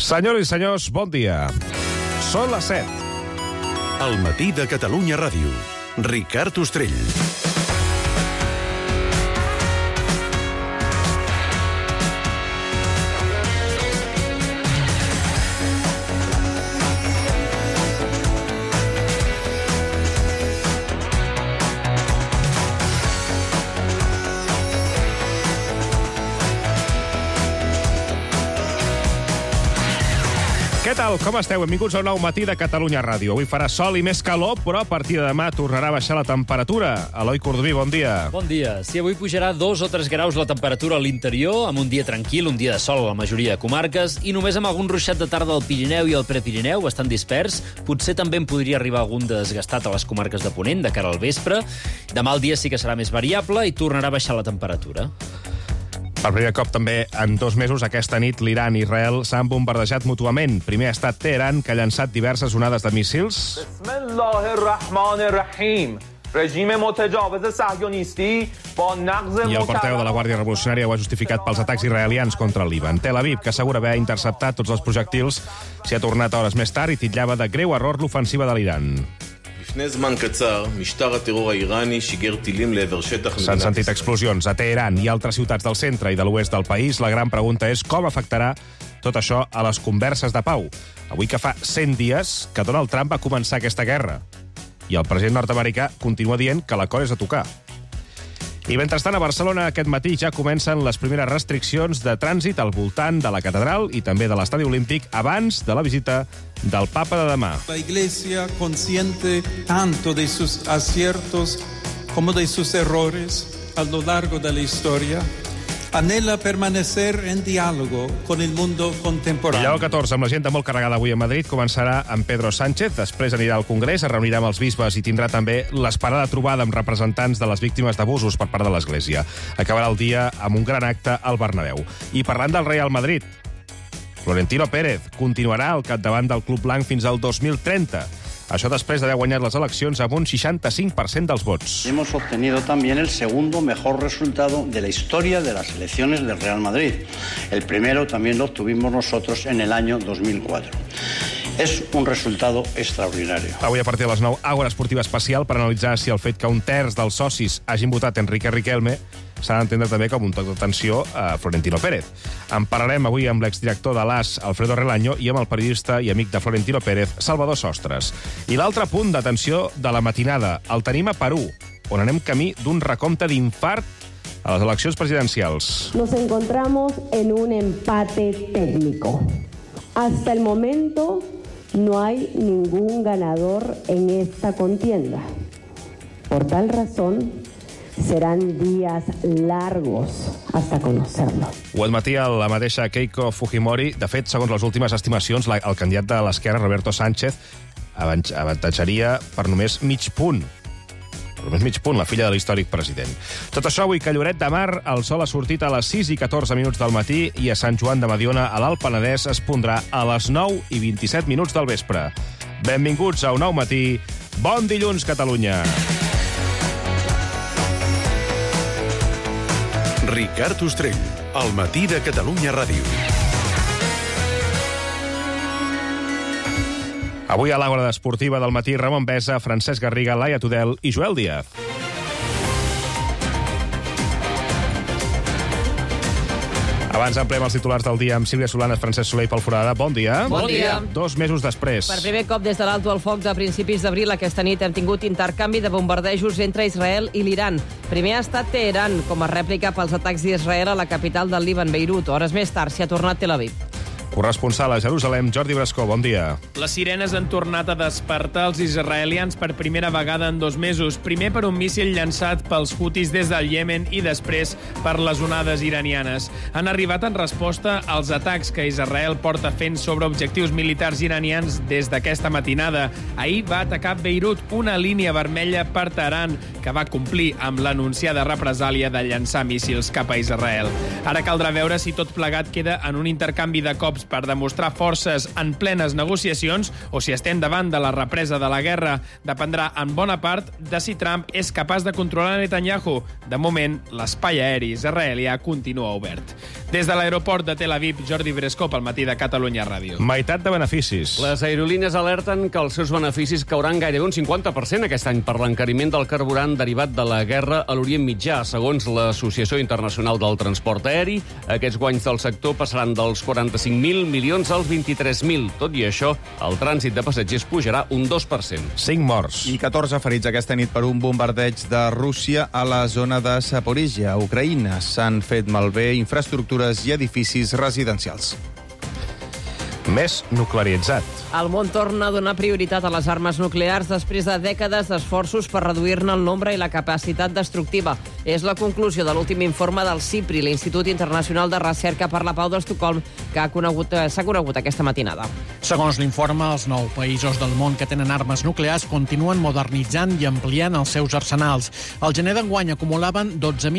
Senyores i senyors, bon dia. Són les 7. Al matí de Catalunya Ràdio. Ricard Ostrell. Què tal? Com esteu? Benvinguts a un nou matí de Catalunya Ràdio. Avui farà sol i més calor, però a partir de demà tornarà a baixar la temperatura. Eloi Cordoví, bon dia. Bon dia. Sí, avui pujarà 2 o 3 graus la temperatura a l'interior, amb un dia tranquil, un dia de sol a la majoria de comarques, i només amb algun ruixat de tarda al Pirineu i al Prepirineu, bastant dispers. Potser també en podria arribar algun desgastat a les comarques de Ponent, de cara al vespre. Demà el dia sí que serà més variable i tornarà a baixar la temperatura. Per primer cop també en 2 mesos, aquesta nit l'Iran i Israel s'han bombardejat mútuament. Primer ha estat Teheran, que ha llançat diverses onades de míssils. Bismillahirrahmanirrahim. Regime mutajawez sahyonisti با نقض I el portaveu de la Guàrdia Revolucionària ho ha justificat pels atacs israelians contra el Líban. Tel Aviv, que assegura haver interceptat tots els projectils, s'hi ha tornat hores més tard i titllava de greu error l'ofensiva de l'Iran. S'han sentit explosions a Teheran i altres ciutats del centre i de l'oest del país. La gran pregunta és com afectarà tot això a les converses de pau. Avui que fa 100 dies que Donald Trump va començar aquesta guerra i el president nord-americà continua dient que l'acord és a tocar. I mentrestant, a Barcelona aquest matí ja comencen les primeres restriccions de trànsit al voltant de la catedral i també de l'estadi olímpic abans de la visita del papa de demà. La Iglesia, consciente tanto de sus aciertos como de sus errores a lo largo de la historia, anhela permanecer en diálogo con el mundo contemporáneo. Lleó 14, amb l'agenda molt carregada avui a Madrid, començarà amb Pedro Sánchez, després anirà al Congrés, es reunirà amb els bisbes i tindrà també l'esperada trobada amb representants de les víctimes d'abusos per part de l'Església. Acabarà el dia amb un gran acte al Bernabéu. I parlant del Real Madrid, Florentino Pérez continuarà al capdavant del club blanc fins al 2030. Això després d'haver guanyat les eleccions amb un 65% dels vots. Hemos obtenido también el segundo mejor resultado de la historia de las elecciones del Real Madrid. El primero también lo obtuvimos nosotros en el año 2004. És un resultado extraordinario. Avui, a partir de les 9, Àgora Esportiva Especial per analitzar si el fet que un terç dels socis hagin votat Enrique Riquelme s'ha d'entendre també com un toc d'atenció a Florentino Pérez. En parlarem avui amb l'exdirector de l'AS, Alfredo Relaño, i amb el periodista i amic de Florentino Pérez, Salvador Sostres. I l'altre punt d'atenció de la matinada el tenim a Perú, on anem camí d'un recompte d'infart a les eleccions presidencials. Nos encontramos en un empate técnico. Hasta el momento no hay ningún ganador en esta contienda. Por tal razón, serán días largos hasta conocerlo. Ho admetia la mateixa Keiko Fujimori. De fet, segons les últimes estimacions, el candidat de l'esquerra, Roberto Sánchez, avantatjaria per només mig punt. Només mig punt, la filla de l'històric president. Tot això avui que a Lloret de Mar el sol ha sortit a les 6 i 14 minuts del matí i a Sant Joan de Mediona, a l'Alt Penedès, es pondrà a les 9 i 27 minuts del vespre. Benvinguts a un nou matí. Bon dilluns, Catalunya! Ricard Ostrell, al matí de Catalunya Ràdio. Avui a l'Àgora Esportiva del matí, Ramon Besa, Francesc Garriga, Laia Tudel i Joel Díaz. Abans ampliem els titulars del dia amb Sílvia Solanes, Francesc Soler i Pol Foradada. Bon dia. Bon dia. 2 mesos després. Per primer cop des de l'alto al foc de principis d'abril, aquesta nit hem tingut intercanvi de bombardejos entre Israel i l'Iran. Primer ha estat Teheran, com a rèplica pels atacs d'Israel a la capital del Líban, Beirut. Hores més tard s'hi ha tornat Tel Aviv. Corresponsal a Jerusalem, Jordi Brascó, bon dia. Les sirenes han tornat a despertar els israelians per primera vegada en 2 mesos. Primer per un míssil llançat pels Houthis des del Iemen i després per les onades iranianes. Han arribat en resposta als atacs que Israel porta fent sobre objectius militars iranians des d'aquesta matinada. Ahir va atacar Beirut, una línia vermella per Teheran, que va complir amb l'anunciada represàlia de llançar míssils cap a Israel. Ara caldrà veure si tot plegat queda en un intercanvi de cops temps per demostrar forces en plenes negociacions o si estem davant de la represa de la guerra dependrà en bona part de si Trump és capaç de controlar Netanyahu. De moment, l'espai aeri israelià continua obert. Des de l'aeroport de Tel Aviv, Jordi Bresco, pel Matí de Catalunya Ràdio. Meitat de beneficis. Les aerolínees alerten que els seus beneficis cauran gairebé un 50% aquest any per l'encariment del carburant derivat de la guerra a l'Orient Mitjà. Segons l'Associació Internacional del Transport Aeri, aquests guanys del sector passaran dels 45.000 milions als 23.000. Tot i això, el trànsit de passatgers pujarà un 2%. 5 morts. I 14 ferits aquesta nit per un bombardeig de Rússia a la zona de Zaporizhia, a Ucraïna. S'han fet malbé infraestructures i edificis residencials. Més nuclearitzat. El món torna a donar prioritat a les armes nuclears després de dècades d'esforços per reduir-ne el nombre i la capacitat destructiva. És la conclusió de l'últim informe del CIPRI, l'Institut Internacional de Recerca per la Pau d'Estocolm, que s'ha conegut aquesta matinada. Segons l'informe, els 9 països del món que tenen armes nuclears continuen modernitzant i ampliant els seus arsenals. Al gener d'enguany acumulaven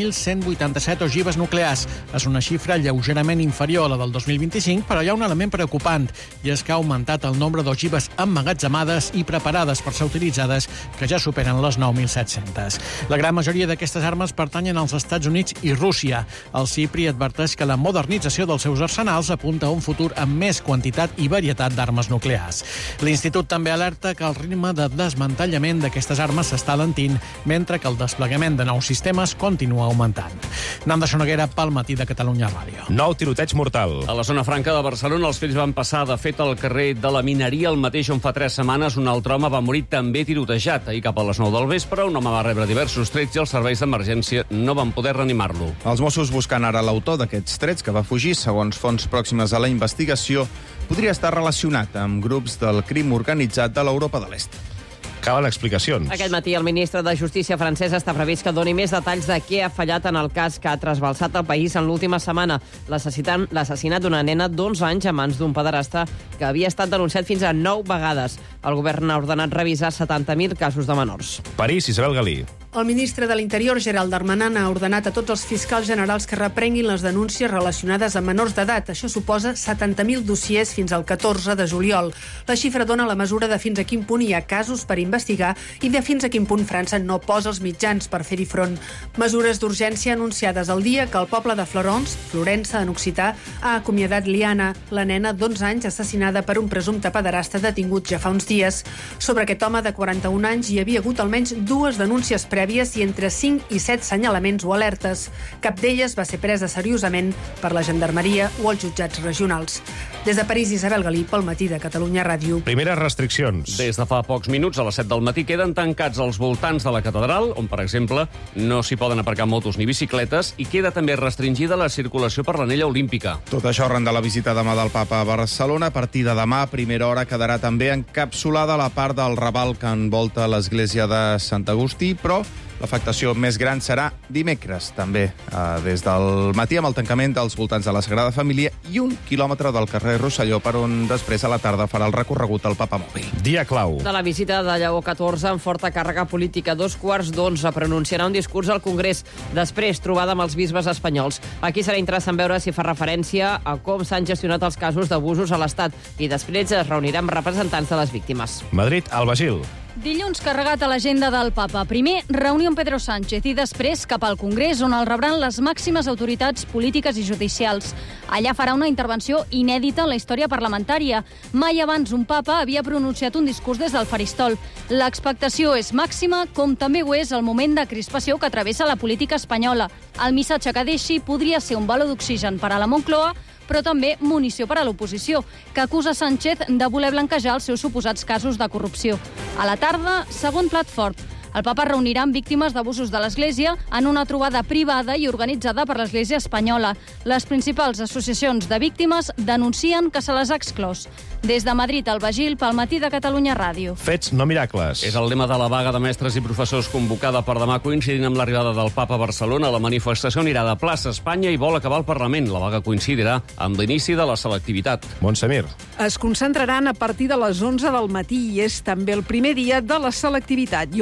12.187 ogives nuclears. És una xifra lleugerament inferior a la del 2025, però hi ha un element preocupant, i és que ha augmentat el nombre d'ogives emmagatzemades i preparades per ser utilitzades, que ja superen les 9.700. La gran majoria d'aquestes armes pertanyen als Estats Units i Rússia. El CIPRI adverteix que la modernització dels seus arsenals apunta a un futur amb més quantitat i varietat d'armes nuclears. L'Institut també alerta que el ritme de desmantellament d'aquestes armes s'està alentint, mentre que el desplegament de nous sistemes continua augmentant. Nanda Sonoguera, pel Matí de Catalunya Ràdio. Nou tiroteig mortal. A la zona franca de Barcelona els fets van passar, de fet, al carrer de la Mineria, el mateix on fa 3 setmanes un altre home va morir també tirotejat. Ahir cap a les 9 del vespre, un home va rebre diversos trets i els serveis d'emergència no van poder reanimar-lo. Els Mossos buscant ara l'autor d'aquests trets que va fugir, segons fonts pròximes a la investigació, podria estar relacionat amb grups del crim organitzat de l'Europa de l'Est. Calen explicacions. Aquest matí el ministre de Justícia francès està previst que doni més detalls de què ha fallat en el cas que ha trasbalsat el país en l'última setmana, l'assassinat d'una nena d'11 anys a mans d'un pederasta que havia estat denunciat fins a 9 vegades. El govern ha ordenat revisar 70.000 casos de menors. París, Isabel Galí. El ministre de l'Interior, Gerald Darmanin, ha ordenat a tots els fiscals generals que reprenguin les denúncies relacionades amb menors d'edat. Això suposa 70.000 dossiers fins al 14 de juliol. La xifra dona la mesura de fins a quin punt hi ha casos per investigar i de fins a quin punt França no posa els mitjans per fer-hi front. Mesures d'urgència anunciades el dia que el poble de Florence, Florença, en occità, ha acomiadat Liana, la nena d'11 anys assassinada per un presumpte pederasta detingut ja fa uns dies. Sobre aquest home de 41 anys hi havia hagut almenys 2 denúncies prèvies i entre 5 i 7 senyalaments o alertes. Cap d'elles va ser presa seriosament per la gendarmeria o els jutjats regionals. Des de París, Isabel Galí, pel Matí de Catalunya Ràdio. Primeres restriccions. Des de fa pocs minuts, a les 7 del matí, queden tancats els voltants de la catedral, on, per exemple, no s'hi poden aparcar motos ni bicicletes, i queda també restringida la circulació per l'anella olímpica. Tot això arran de la visita demà del Papa a Barcelona. A partir de demà, a primera hora, quedarà també encapsulada la part del raval que envolta l'església de Sant Agustí, però l'afectació més gran serà dimecres, també, des del matí, amb el tancament dels voltants de la Sagrada Família i 1 quilòmetre del carrer Rosselló, per on després a la tarda farà el recorregut al Papa Mòbil. Dia clau. De la visita de Lleó XIV amb forta càrrega política, 2:15 pronunciarà un discurs al Congrés. Després, trobada amb els bisbes espanyols. Aquí serà interessant veure si fa referència a com s'han gestionat els casos d'abusos a l'Estat i després es reunirà amb representants de les víctimes. Madrid, Albagil. Dilluns carregat a l'agenda del Papa. Primer, reunió amb Pedro Sánchez i després cap al Congrés, on el rebran les màximes autoritats polítiques i judicials. Allà farà una intervenció inèdita en la història parlamentària. Mai abans un papa havia pronunciat un discurs des del faristol. L'expectació és màxima, com també ho és el moment de crispació que travessa la política espanyola. El missatge que deixi podria ser un baló d'oxigen per a la Moncloa, però també munició per a l'oposició, que acusa Sánchez de voler blanquejar els seus suposats casos de corrupció. A la tarda, segon plat fort. El papa reunirà amb víctimes d'abusos de l'Església en una trobada privada i organitzada per l'Església espanyola. Les principals associacions de víctimes denuncien que se les ha exclòs. Des de Madrid, Albagil, pel Matí de Catalunya Ràdio. Fets, no miracles. És el lema de la vaga de mestres i professors convocada per demà, coincidint amb l'arribada del Papa a Barcelona. La manifestació anirà de plaça Espanya i vol acabar al Parlament. La vaga coincidirà amb l'inici de la selectivitat. Montsemir. Es concentraran a partir de les 11 del matí i és també el primer dia de la selectivitat. Iolanda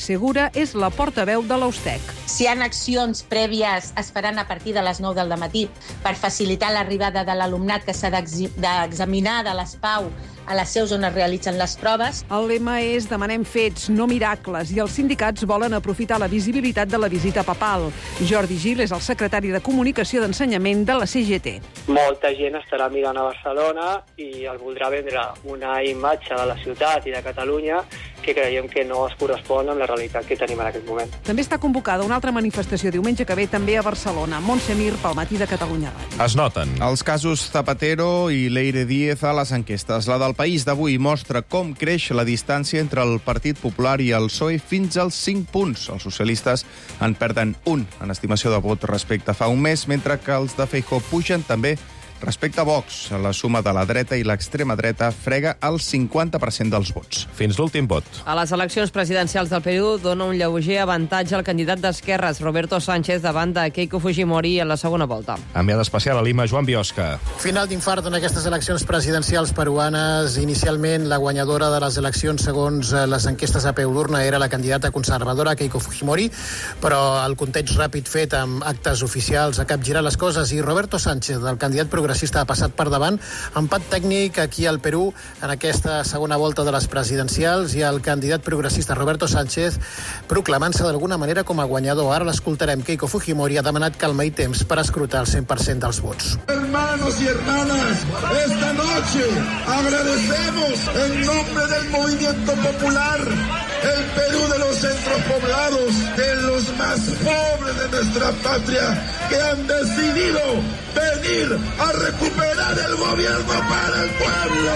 Segura és la portaveu de l'Austec. Si hi ha accions prèvies esperant a partir de les 9 del matí per facilitar l'arribada de l'alumnat que s'ha d'examinar de les PAU a les seus on es realitzen les proves. El lema és demanem fets, no miracles, i els sindicats volen aprofitar la visibilitat de la visita papal. Jordi Gil és el secretari de Comunicació d'Ensenyament de la CGT. Molta gent estarà mirant a Barcelona i el voldrà vendre una imatge de la ciutat i de Catalunya que creiem que no es correspon amb la realitat que tenim en aquest moment. També està convocada una altra manifestació diumenge que ve també a Barcelona. Montse Mir, pel Matí de Catalunya Ràdio. Es noten. Els casos Zapatero i Leire Díez a les enquestes. La del País d'avui mostra com creix la distància entre el Partit Popular i el PSOE fins als 5 punts. Els socialistes en perden un en estimació de vot respecte a fa un mes, mentre que els de Feijóo pugen també respecte a Vox. La suma de la dreta i l'extrema dreta frega el 50% dels vots. Fins l'últim vot. A les eleccions presidencials del Perú dona un lleuger avantatge al candidat d'esquerres, Roberto Sánchez, davant de Keiko Fujimori en la segona volta. Enviat especial a Lima, Joan Biosca. Final d'infart en aquestes eleccions presidencials peruanes. Inicialment, la guanyadora de les eleccions, segons les enquestes a peu d'urna, era la candidata conservadora Keiko Fujimori, però el context ràpid fet amb actes oficials ha capgirat les coses i Roberto Sánchez, el candidat progressista, ha passat per davant. Empat tècnic aquí al Perú en aquesta segona volta de les presidencials i el candidat progressista Roberto Sánchez proclamant-se d'alguna manera com a guanyador. Ara l'escoltarem. Keiko Fujimori ha demanat calma i temps per escrutar el 100% dels vots. Hermanos y hermanas, esta noche agradecemos en nombre del movimiento popular el Perú de los centros poblados, de los más pobres de nuestra patria, que han decidido venir a recuperar el gobierno para el pueblo.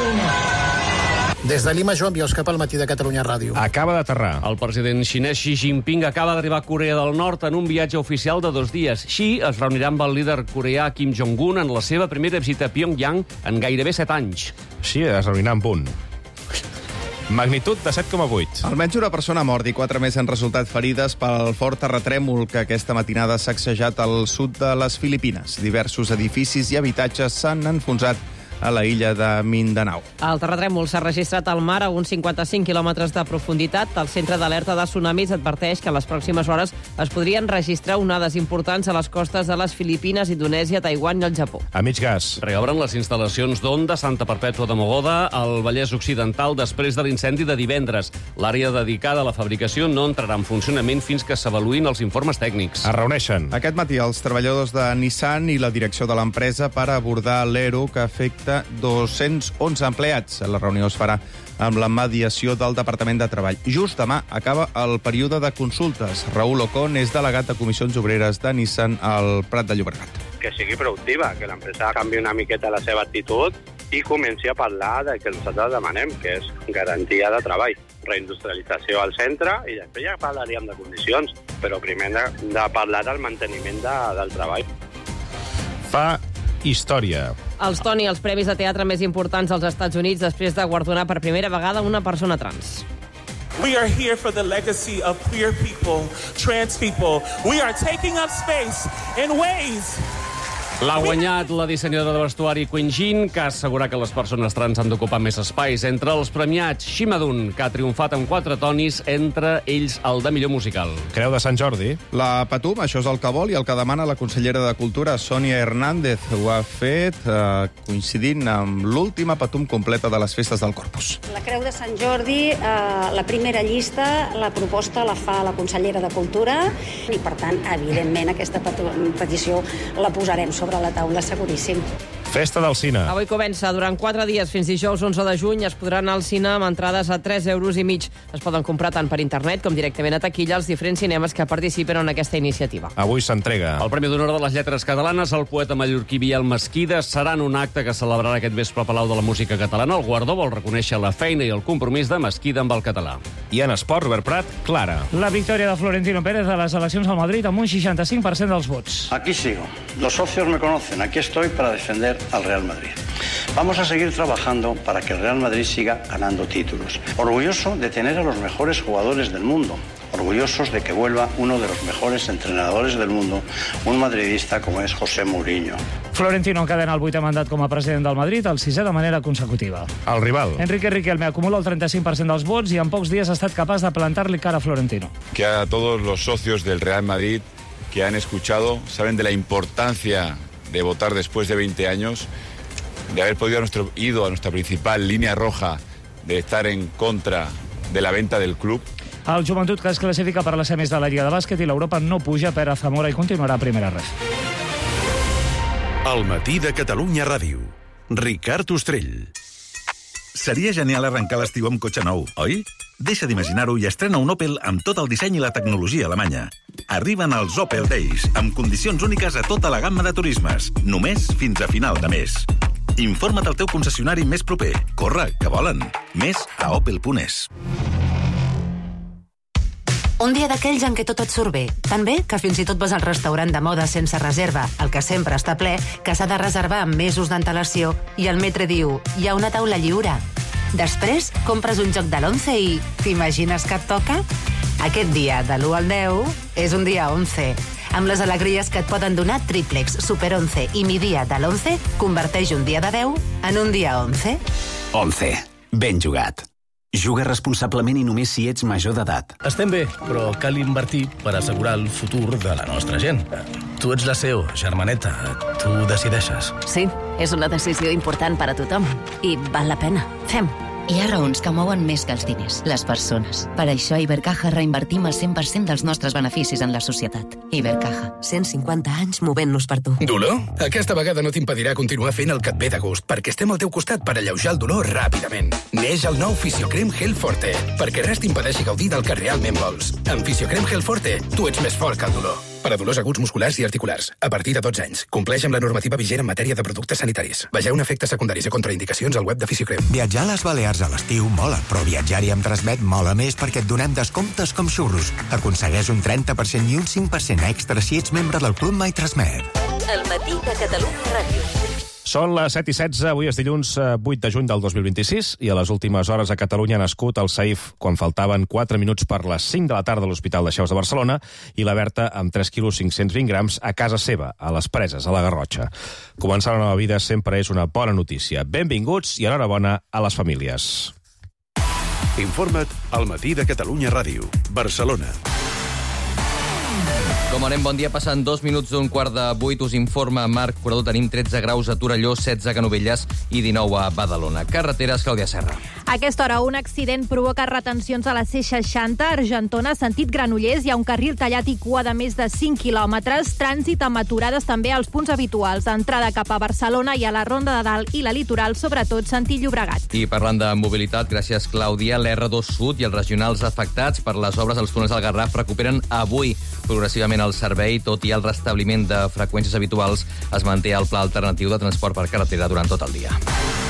Des de Lima, Joan Biosca, pel Matí de Catalunya Ràdio. Acaba d'aterrar. El president xinès Xi Jinping acaba d'arribar a Corea del Nord en un viatge oficial de 2 dies. Xi es reunirà amb el líder coreà Kim Jong-un en la seva primera visita a Pyongyang en gairebé 7 anys. Xi es reunirà amb un. Magnitud de 7,8. Almenys una persona mort i 4 més han resultat ferides pel fort terratrèmol que aquesta matinada s'ha sacsejat al sud de les Filipines. Diversos edificis i habitatges s'han enfonsat a la illa de Mindanao. El terratrèmol s'ha registrat al mar a uns 55 quilòmetres de profunditat. El centre d'alerta de tsunamis adverteix que en les pròximes hores es podrien registrar onades importants a les costes de les Filipines, Indonèsia, Taiwan i el Japó. A mig gas. Reobren les instal·lacions d'Onda Santa Perpètua de Mogoda al Vallès Occidental després de l'incendi de divendres. L'àrea dedicada a la fabricació no entrarà en funcionament fins que s'avaluïn els informes tècnics. Es reuneixen. Aquest matí els treballadors de Nissan i la direcció de l'empresa per abordar l'ERO que afecta 211 empleats. La reunió es farà amb la mediació del Departament de Treball. Just demà acaba el període de consultes. Raül Ocon és delegat de Comissions Obreres de Nissan al Prat de Llobregat. Que sigui productiva, que l'empresa canvi una miqueta la seva actitud i comenci a parlar del que nosaltres demanem, que és garantia de treball, reindustrialització al centre, i després ja parlaríem de condicions, però primer de parlar del manteniment del treball. Fa història. Els Tony, els premis de teatre més importants als Estats Units després de guardonar per primera vegada una persona trans. We are here for the legacy of queer people, trans people. We are taking up space in ways. L'ha guanyat la dissenyadora de vestuari Queen Jean, que ha assegurat que les persones trans han d'ocupar més espais. Entre els premiats, Shimadun, que ha triomfat amb 4 tonis, entre ells el de millor musical. Creu de Sant Jordi. La Patum, això és el que vol i el que demana la consellera de Cultura, Sònia Hernández. Ho ha fet coincidint amb l'última Patum completa de les festes del Corpus. La Creu de Sant Jordi, la primera llista, la proposta la fa la consellera de Cultura i, per tant, evidentment, aquesta petició la posarem sobre la taula, seguríssim. Festa del cine. Avui comença. Durant 4 dies, fins dijous 11 de juny, es podrà anar al cine amb entrades a 3,5 €. Es poden comprar tant per internet com directament a taquilla als diferents cinemes que participen en aquesta iniciativa. Avui s'entrega. El Premi d'Honor de les Lletres Catalanes al poeta mallorquí Biel Mesquida serà en un acte que celebrarà aquest vespre al Palau de la Música Catalana. El guardó vol reconèixer la feina i el compromís de Mesquida amb el català. I en esport, Robert Prat, Clara. La victòria de Florentino Pérez a les eleccions al Madrid amb un 65% dels vots. Aquí sigo. Los socios me conocen. Aquí estoy para defender al Real Madrid. Vamos a seguir trabajando para que el Real Madrid siga ganando títulos. Orgulloso de tener a los mejores jugadores del mundo. Orgullosos de que vuelva uno de los mejores entrenadores del mundo, un madridista como es José Mourinho. Florentino encadena el 8è mandat com a president del Madrid, el 6è de manera consecutiva. El rival. Enrique Riquelme acumula el 35% dels vots i en pocs dies ha estat capaç de plantar-li cara a Florentino. Que a todos los socios del Real Madrid que han escuchado, saben de la importancia de votar después de 20 años, de haber podido ido a nuestra principal línea roja, de estar en contra de la venta del club. El Joventut, que es classifica per les semis de la Lliga de Bàsquet, i l'Europa no puja per a Zamora i continuarà a primera ref. El matí de Catalunya Ràdio. Ricard Ostrell. Seria genial arrencar l'estiu amb cotxe nou, oi? Deixa d'imaginar-ho i estrena un Opel amb tot el disseny i la tecnologia alemanya. Arriben els Opel Days, amb condicions úniques a tota la gamma de turismes, només fins a final de mes. Informa't al teu concessionari més proper. Corre, que volen. Més a opel.es. Un dia d'aquells en què tot et surt bé. Tan bé que fins i tot vas al restaurant de moda sense reserva, el que sempre està ple, que s'ha de reservar amb mesos d'antelació, i el metre diu, hi ha una taula lliure. Després, compres un joc de l'11 i t'imagines que et toca? Aquest dia, de l'1 al 10, és un dia 11. Amb les alegries que et poden donar Triplex, Super 11 i Mi Dia de l'11, converteix un dia de 10 en un dia 11. 11. Ben jugat. Juga responsablement i només si ets major d'edat. Estem bé, però cal invertir per assegurar el futur de la nostra gent. Tu ets la CEO, germaneta. Tu decideixes. Sí, és una decisió important per a tothom. I val la pena. Fem. Hi ha raons que mouen més que els diners, les persones. Per això a Ibercaja reinvertim el 100% dels nostres beneficis en la societat. Ibercaja. 150 anys movent-nos per tu. Dolor? Aquesta vegada no t'impedirà continuar fent el que et ve de gust, perquè estem al teu costat per alleujar el dolor ràpidament. Neix el nou Fisiocrem Gel Forte, perquè res t'impedeixi gaudir del que realment vols. Amb Fisiocrem Gel Forte, tu ets més fort que el dolor. Per a dolors aguts musculars i articulars, a partir de 12 anys. Compleix amb la normativa vigent en matèria de productes sanitaris. Vegeu efectes secundaris i contraindicacions al web de Fisiocrem. Viatjar a les Balears a l'estiu mola, però viatjar-hi amb Transmet mola més perquè et donem descomptes com xurros. Aconsegueix un 30% i un 5% extra si ets membre del Club My Transmet. El matí de Catalunya Ràdio. Són les 7:16, avui és dilluns 8 de juny del 2026 i a les últimes hores a Catalunya ha nascut el Saif quan faltaven 4 minuts per les 5 de la tarda a l'Hospital de Xeus de Barcelona i la Berta amb 3 quilos 520 grams a casa seva, a les Preses, a la Garrotxa. Començar una nova vida sempre és una bona notícia. Benvinguts i enhorabona a les famílies. Informa't al matí de Catalunya Ràdio. Barcelona. Com anem, bon dia. Passant 2 minuts d'un quart de 8, us informa Marc Curador. Tenim 13 graus a Torelló, 16 a Canovelles i 19 a Badalona. Carreteres, Clàudia Serra. A aquesta hora, un accident provoca retencions a la C60, Argentona, sentit Granollers. Hi ha un carril tallat i cua de més de 5 quilòmetres. Trànsit amb aturades també als punts habituals. Entrada cap a Barcelona i a la Ronda de Dalt i la Litoral, sobretot sentit Llobregat. I parlant de mobilitat, gràcies, Clàudia, l'R2 Sud i els regionals afectats per les obres als túnels del Garraf recuperen avui progressivament el servei, tot i el restabliment de freqüències habituals es manté el pla alternatiu de transport per carretera durant tot el dia.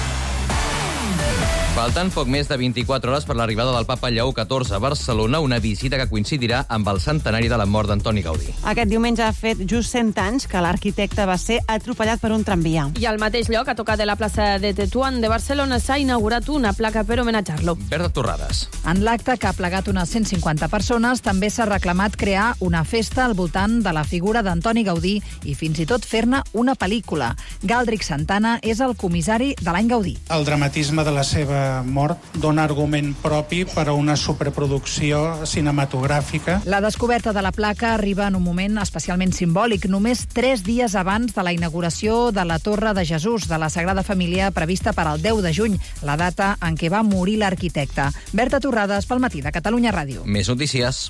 Falten poc més de 24 hores per l'arribada del papa Lleó XIV a Barcelona, una visita que coincidirà amb el centenari de la mort d'Antoni Gaudí. Aquest diumenge ha fet just 100 anys que l'arquitecte va ser atropellat per un tramvia. I al mateix lloc, a tocar de la plaça de Tetuán de Barcelona, s'ha inaugurat una placa per homenatjar-lo. Berta Torrades. En l'acte, que ha plegat unes 150 persones, també s'ha reclamat crear una festa al voltant de la figura d'Antoni Gaudí i fins i tot fer-ne una pel·lícula. Galdric Santana és el comissari de l'any Gaudí. El dramatisme de la seva mort dona argument propi per a una superproducció cinematogràfica. La descoberta de la placa arriba en un moment especialment simbòlic, només 3 dies abans de la inauguració de la Torre de Jesús de la Sagrada Família, prevista per al 10 de juny, la data en què va morir l'arquitecte. Berta Torrades, pel matí de Catalunya Ràdio. Més notícies.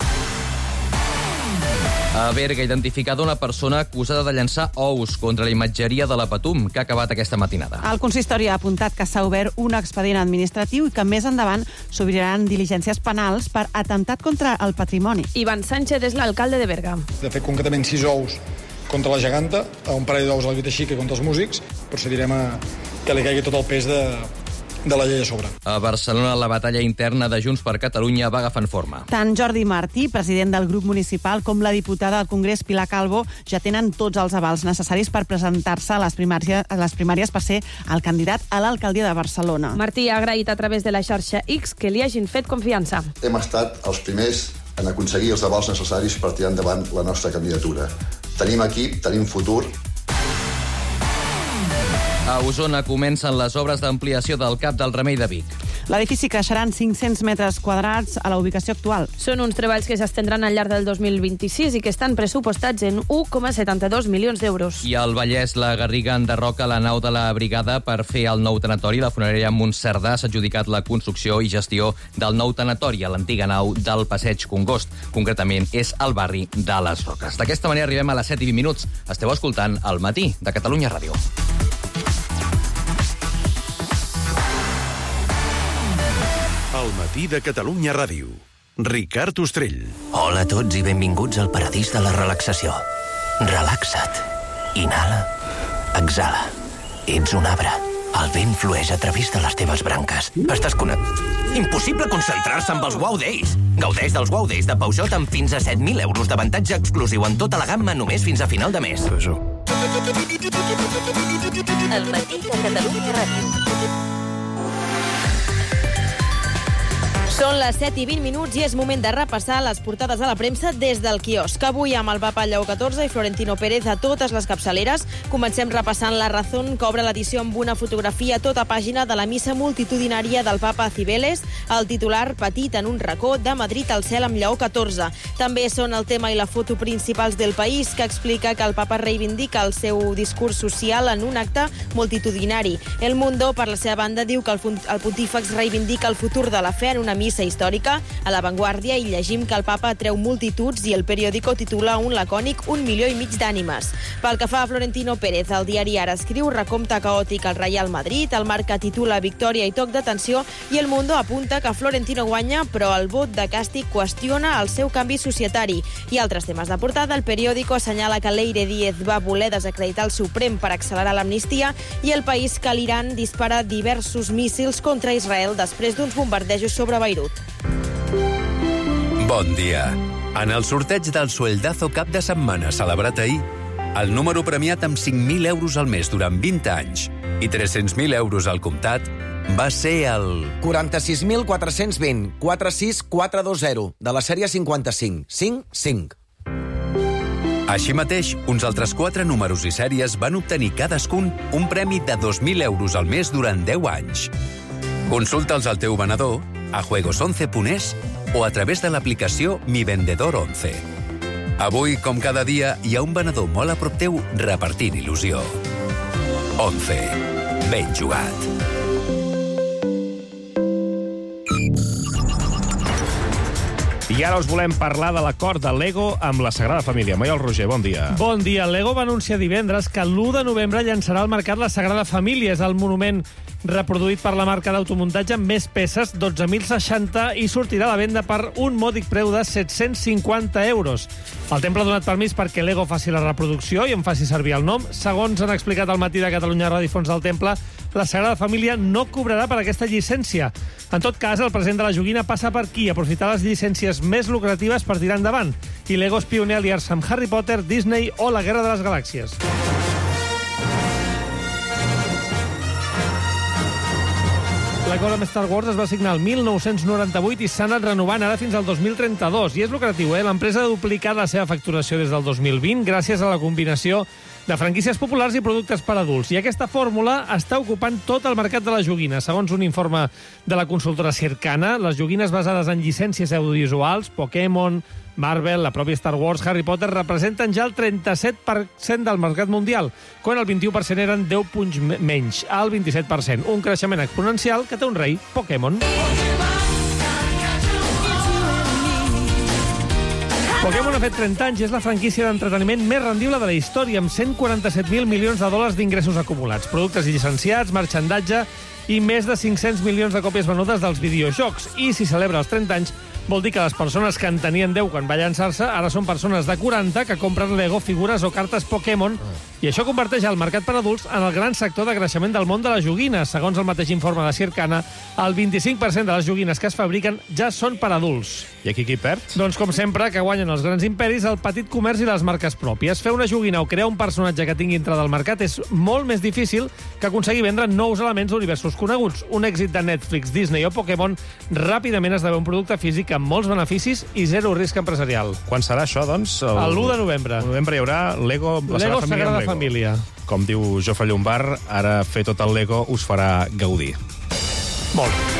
A Berga, identificada una persona acusada de llançar ous contra la imatgeria de la Patum, que ha acabat aquesta matinada. El consistori ha apuntat que s'ha obert un expedient administratiu i que més endavant s'obriran diligències penals per atemptat contra el patrimoni. Ivan Sánchez és l'alcalde de Berga. De fet, concretament 6 ous contra la geganta, a un parell d'ous a la Vita Xica contra els músics, procedirem a que li caigui tot el pes de la llei a sobre. A Barcelona, la batalla interna de Junts per Catalunya va agafant forma. Tant Jordi Martí, president del grup municipal, com la diputada al Congrés, Pilar Calvo, ja tenen tots els avals necessaris per presentar-se a les primàries per ser el candidat a l'alcaldia de Barcelona. Martí ha agraït a través de la xarxa X que li hagin fet confiança. Hem estat els primers en aconseguir els avals necessaris per tirar endavant la nostra candidatura. Tenim equip, tenim futur. A Osona comencen les obres d'ampliació del CAP del Remei de Vic. L'edifici creixerà en 500 metres quadrats a la ubicació actual. Són uns treballs que s'estendran al llarg del 2026 i que estan pressupostats en 1,72 milions d'euros. I al Vallès, la Garriga enderroca la nau de la brigada per fer el nou tanatori. La funerària Montcerdà s'ha adjudicat la construcció i gestió del nou tanatori a l'antiga nau del Passeig Congost. Concretament, és al barri de les Roques. D'aquesta manera arribem a les 7:20. Esteu escoltant El Matí de Catalunya Ràdio. El Matí de Catalunya Ràdio. Ricard Ostrell. Hola a tots i benvinguts al paradís de la relaxació. Relaxa't. Inhala. Exhala. Ets un arbre. El vent flueix a través de les teves branques. Estàs connectat. Impossible concentrar-se amb els Wow Days. Gaudeix dels Wow Days de Peugeot amb fins a 7.000 euros d'avantatge exclusiu en tota la gamma només fins a final de mes. El Matí de Catalunya Ràdio. Són les 7:20 i és moment de repassar les portades de la premsa des del quiosc. Avui amb el papa Lleó XIV i Florentino Pérez a totes les capçaleres. Comencem repassant La Razón, que obre l'edició amb una fotografia a tota pàgina de la missa multitudinària del papa a Cibeles, el titular petit en un racó de Madrid al cel amb Lleó XIV. També són el tema i la foto principals del País, que explica que el papa reivindica el seu discurs social en un acte multitudinari. El Mundo, per la seva banda, diu que el pontífex reivindica el futur de la fe en una missa històrica. A La Vanguardia hi llegim que el papa atreu multituds i el periòdico titula un lacònic 1,5 milió d'ànimes. Pel que fa a Florentino Pérez, el diari Ara escriu recompte caòtic al Real Madrid, el Marca titula victòria i toc d'atenció i El Mundo apunta que Florentino guanya, però el vot de càstig qüestiona el seu canvi societari. I altres temes de portada, el periòdico assenyala que Leire Díez va voler desacreditar el Suprem per accelerar l'amnistia i El País que l'Iran dispara diversos míssils contra Israel després d'uns bombardejos sobre Beirut. Bon dia. En el sorteig del Sueldazo cap de setmana celebrat ahir, el número premiat amb 5.000 euros al mes durant 20 anys i 300.000 euros al comptat va ser el 46.420 46420 de la sèrie 55 55. Així mateix, uns altres 4 números i sèries van obtenir cadascun un premi de 2.000 euros al mes durant 10 anys. Consulta'ls al teu venedor a juegos11.es o a través de l'aplicació Mi Vendedor 11. Avui, com cada dia, hi ha un venedor molt a prop teu repartint il·lusió. 11. Ben jugat. I ara us volem parlar de l'acord de Lego amb la Sagrada Família. Maiol Roger, bon dia. Bon dia. Lego va anunciar divendres que l'1 de novembre llançarà al mercat la Sagrada Família. És el monument reproduït per la marca d'automuntatge amb més peces, 12.060, i sortirà a la venda per un mòdic preu de 750 euros. El temple ha donat permís perquè Lego faci la reproducció i en faci servir el nom. Segons han explicat al Matí de Catalunya Ràdio Fons del Temple, la Sagrada Família no cobrarà per aquesta llicència. En tot cas, el president de la joguina passa per aquí, aprofitar les llicències més lucratives per tirar endavant. I Lego és pioner a aliar-se amb Harry Potter, Disney o la Guerra de les Galàxies. L'acord amb Star Wars es va signar el 1998 i s'ha anat renovant ara fins al 2032. I és lucratiu, L'empresa ha duplicat la seva facturació des del 2020 gràcies a la combinació de franquícies populars i productes per adults. I aquesta fórmula està ocupant tot el mercat de la joguina. Segons un informe de la consultora Circana, les joguines basades en llicències audiovisuals, Pokémon, Marvel, la pròpia Star Wars, Harry Potter, representen ja el 37% del mercat mundial, quan el 21% eren 10 punts menys, al 27%. Un creixement exponencial que té un rei, Pokémon. Pokémon ha fet 30 anys i és la franquícia d'entreteniment més rendible de la història, amb 147.000 milions de dòlars d'ingressos acumulats. Productes llicenciats, marxandatge i més de 500 milions de còpies venudes dels videojocs. I si celebra els 30 anys, vol dir que les persones que en tenien 10 quan va llançar-se ara són persones de 40 que compren Lego, figures o cartes Pokémon, i això converteix el mercat per adults en el gran sector de creixement del món de les joguines. Segons el mateix informe de Circana, el 25% de les joguines que es fabriquen ja són per adults. I aquí qui perd? Doncs, com sempre, que guanyen els grans imperis, el petit comerç i les marques pròpies. Fer una joguina o crear un personatge que tingui entrada al mercat és molt més difícil que aconseguir vendre nous elements d'universos coneguts. Un èxit de Netflix, Disney o Pokémon ràpidament esdevé un producte físic amb molts beneficis i zero risc empresarial. Quan serà això, doncs? El 1 de novembre. El novembre hi haurà Lego, la Lego Sagrada Família. Com diu Jofre Llombard, ara fer tot el Lego us farà gaudir. Molt.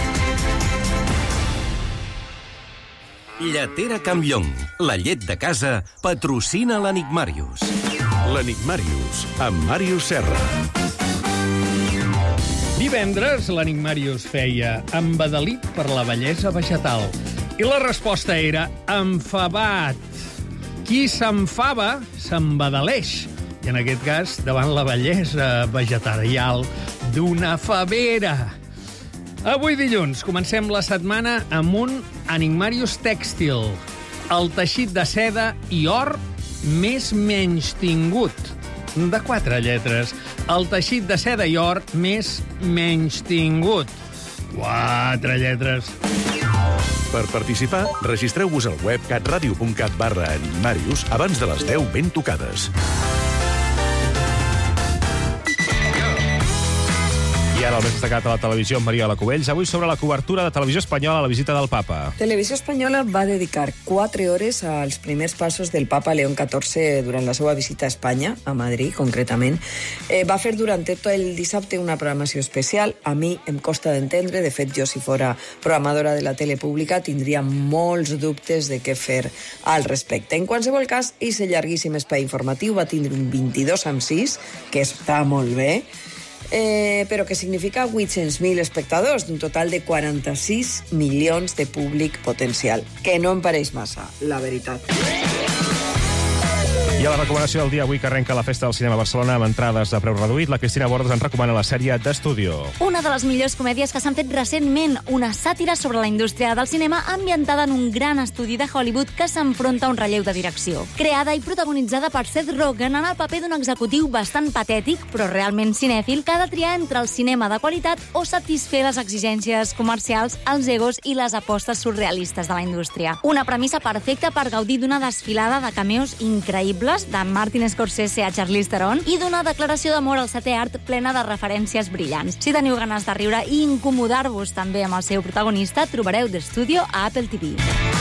Lletera Campllong, la llet de casa, patrocina l'Enigmàrius. L'Enigmàrius, amb Màrius Serra. Divendres, l'Enigmàrius feia embadalit per la bellesa vegetal. I la resposta era enfavat. Qui s'enfava, s'embadaleix. I en aquest cas, davant la bellesa vegetarial d'una favera. Avui dilluns comencem la setmana amb un Enigmàrius tèxtil. El teixit de seda i or més menystingut. De 4 lletres. El teixit de seda i or més menystingut. 4 lletres. Per participar, registreu-vos al web catradio.cat/enigmàrius abans de les 10 ben tocades. I ara el més destacat a la televisió amb Maria Lacubells, avui sobre la cobertura de Televisió Espanyola a la visita del papa. Televisió Espanyola va dedicar 4 hores als primers passos del papa León XIV durant la seva visita a Espanya, a Madrid, concretament. Va fer durant tot el dissabte una programació especial. A mi em costa d'entendre. De fet, jo, si fora programadora de la tele pública, tindria molts dubtes de què fer al respecte. En qualsevol cas, aquest llarguíssim espai informatiu va tindre un 22:6, que està molt bé, però que significa 800.000 espectadors d'un total de 46 milions de públic potencial, que no em pareix massa, la veritat. I a la recomanació del dia avui, que arrenca la Festa del Cinema a Barcelona amb entrades de preu reduït, la Cristina Bordes ens recomana la sèrie d'Estudio. Una de les millors comèdies que s'han fet recentment, una sàtira sobre la indústria del cinema ambientada en un gran estudi de Hollywood que s'enfronta a un relleu de direcció. Creada i protagonitzada per Seth Rogen en el paper d'un executiu bastant patètic, però realment cinèfil, que ha de triar entre el cinema de qualitat o satisfer les exigències comercials, els egos i les apostes surrealistes de la indústria. Una premissa perfecta per gaudir d'una desfilada de cameos increïbles de Martin Scorsese a Charlize Theron i d'una declaració d'amor al setè art plena de referències brillants. Si teniu ganes de riure i incomodar-vos també amb el seu protagonista, trobareu d'Estudio a Apple TV.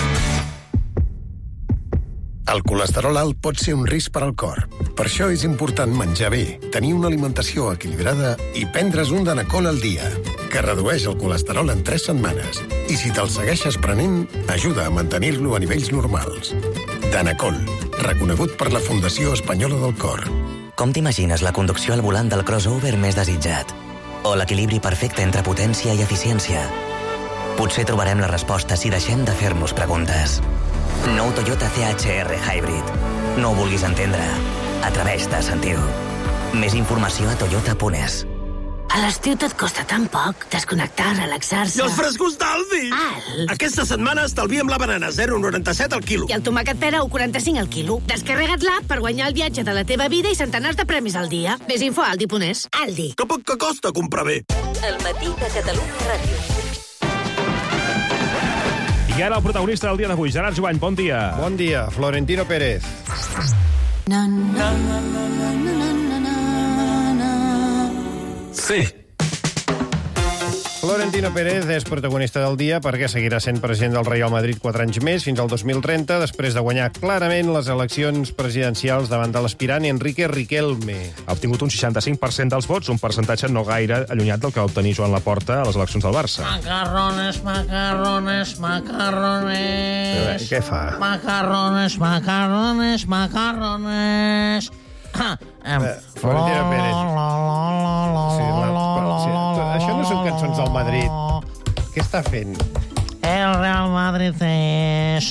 El colesterol alt pot ser un risc per al cor. Per això és important menjar bé, tenir una alimentació equilibrada i prendre's un Danacol al dia, que redueix el colesterol en 3 setmanes. I si te'l segueixes prenent, ajuda a mantenir-lo a nivells normals. Danacol, reconegut per la Fundació Espanyola del Cor. Com t'imagines la conducció al volant del crossover més desitjat? O l'equilibri perfecte entre potència i eficiència? Potser trobarem la resposta si deixem de fer-nos preguntes. Nou Toyota CHR Hybrid. No ho vulguis entendre. Atreveix-te a sentir-ho. Més informació a toyota.es. A l'estiu tot costa tan poc. Desconnectar, relaxar-se... I els frescos d'Aldi! Aquesta setmana estalviem la banana 0,97 al quilo. I el tomàquet pera 1,45 al quilo. Descarrega't l'app per guanyar el viatge de la teva vida i centenars de premis al dia. Més info a aldi.es. Aldi. Que poc que costa comprar bé. El matí de Catalunya Ràdio. I ara el protagonista del dia d'avui, Gerard Jovany, bon dia. Bon dia, Florentino Pérez. Sí. Florentino Pérez és protagonista del dia perquè seguirà sent president del Real Madrid 4 anys més, fins al 2030, després de guanyar clarament les eleccions presidencials davant de l'aspirant Enrique Riquelme. Ha obtingut un 65% dels vots, un percentatge no gaire allunyat del que va obtenir Joan Laporta a les eleccions del Barça. Macarrones, macarrones, macarrones... Què fa? Macarrones, macarrones, macarrones... Florentino Pérez. Això no són cançons del Madrid. Què està fent? El Real Madrid és...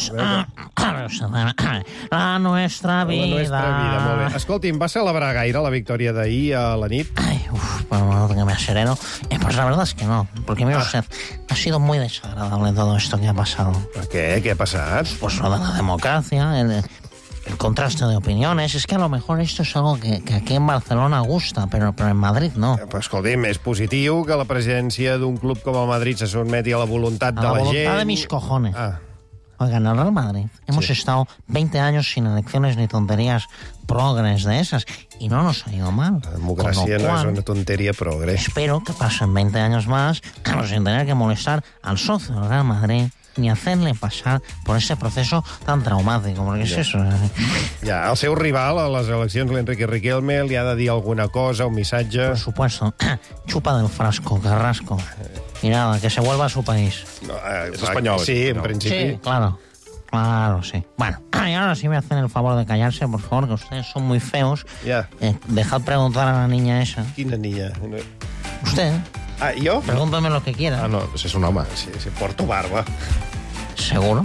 la nostra vida. La nostra vida, molt bé. Escolti'm, va celebrar gaire la victòria d'ahir a la nit? pero que me acelero. Pues la verdad es que no, porque mire usted, ha sido muy desagradable todo esto que ha pasado. ¿Per què? Què ha passat? Pues lo de la democracia, el contraste de opiniones. Es que a lo mejor esto es algo que aquí en Barcelona gusta, pero en Madrid no. Però, escolti'm, és positiu que la presidència d'un club com el Madrid se sotmeti a la voluntat de la gent. A la voluntad de mis cojones. Oigan, el Real Madrid, hemos estado 20 años sin elecciones ni tonterías progres de esas, y no nos ha ido mal. La democracia no es una tontería progre. Espero que pasen 20 años más sin tener que molestar al socio del Real Madrid ni hacerle pasar por ese proceso tan traumático, porque es eso. Ja, el seu rival a les eleccions, l'Enrique Riquelme, li ha de dir alguna cosa, un missatge... Por supuesto. Chupa del frasco, Carrasco. Y nada, que se vuelva a su país. No, es español. Sí, en principi. Sí, claro. Claro, sí. Bueno, y ahora sí me hacen el favor de callarse, por favor, que ustedes son muy feos. Ya. Dejad preguntar a la niña esa. Quina niña? Usted. Ah, ¿yo? Pregúntame lo que quiera. Ah, no, és un home. Sí, porto barba. ¿Seguro?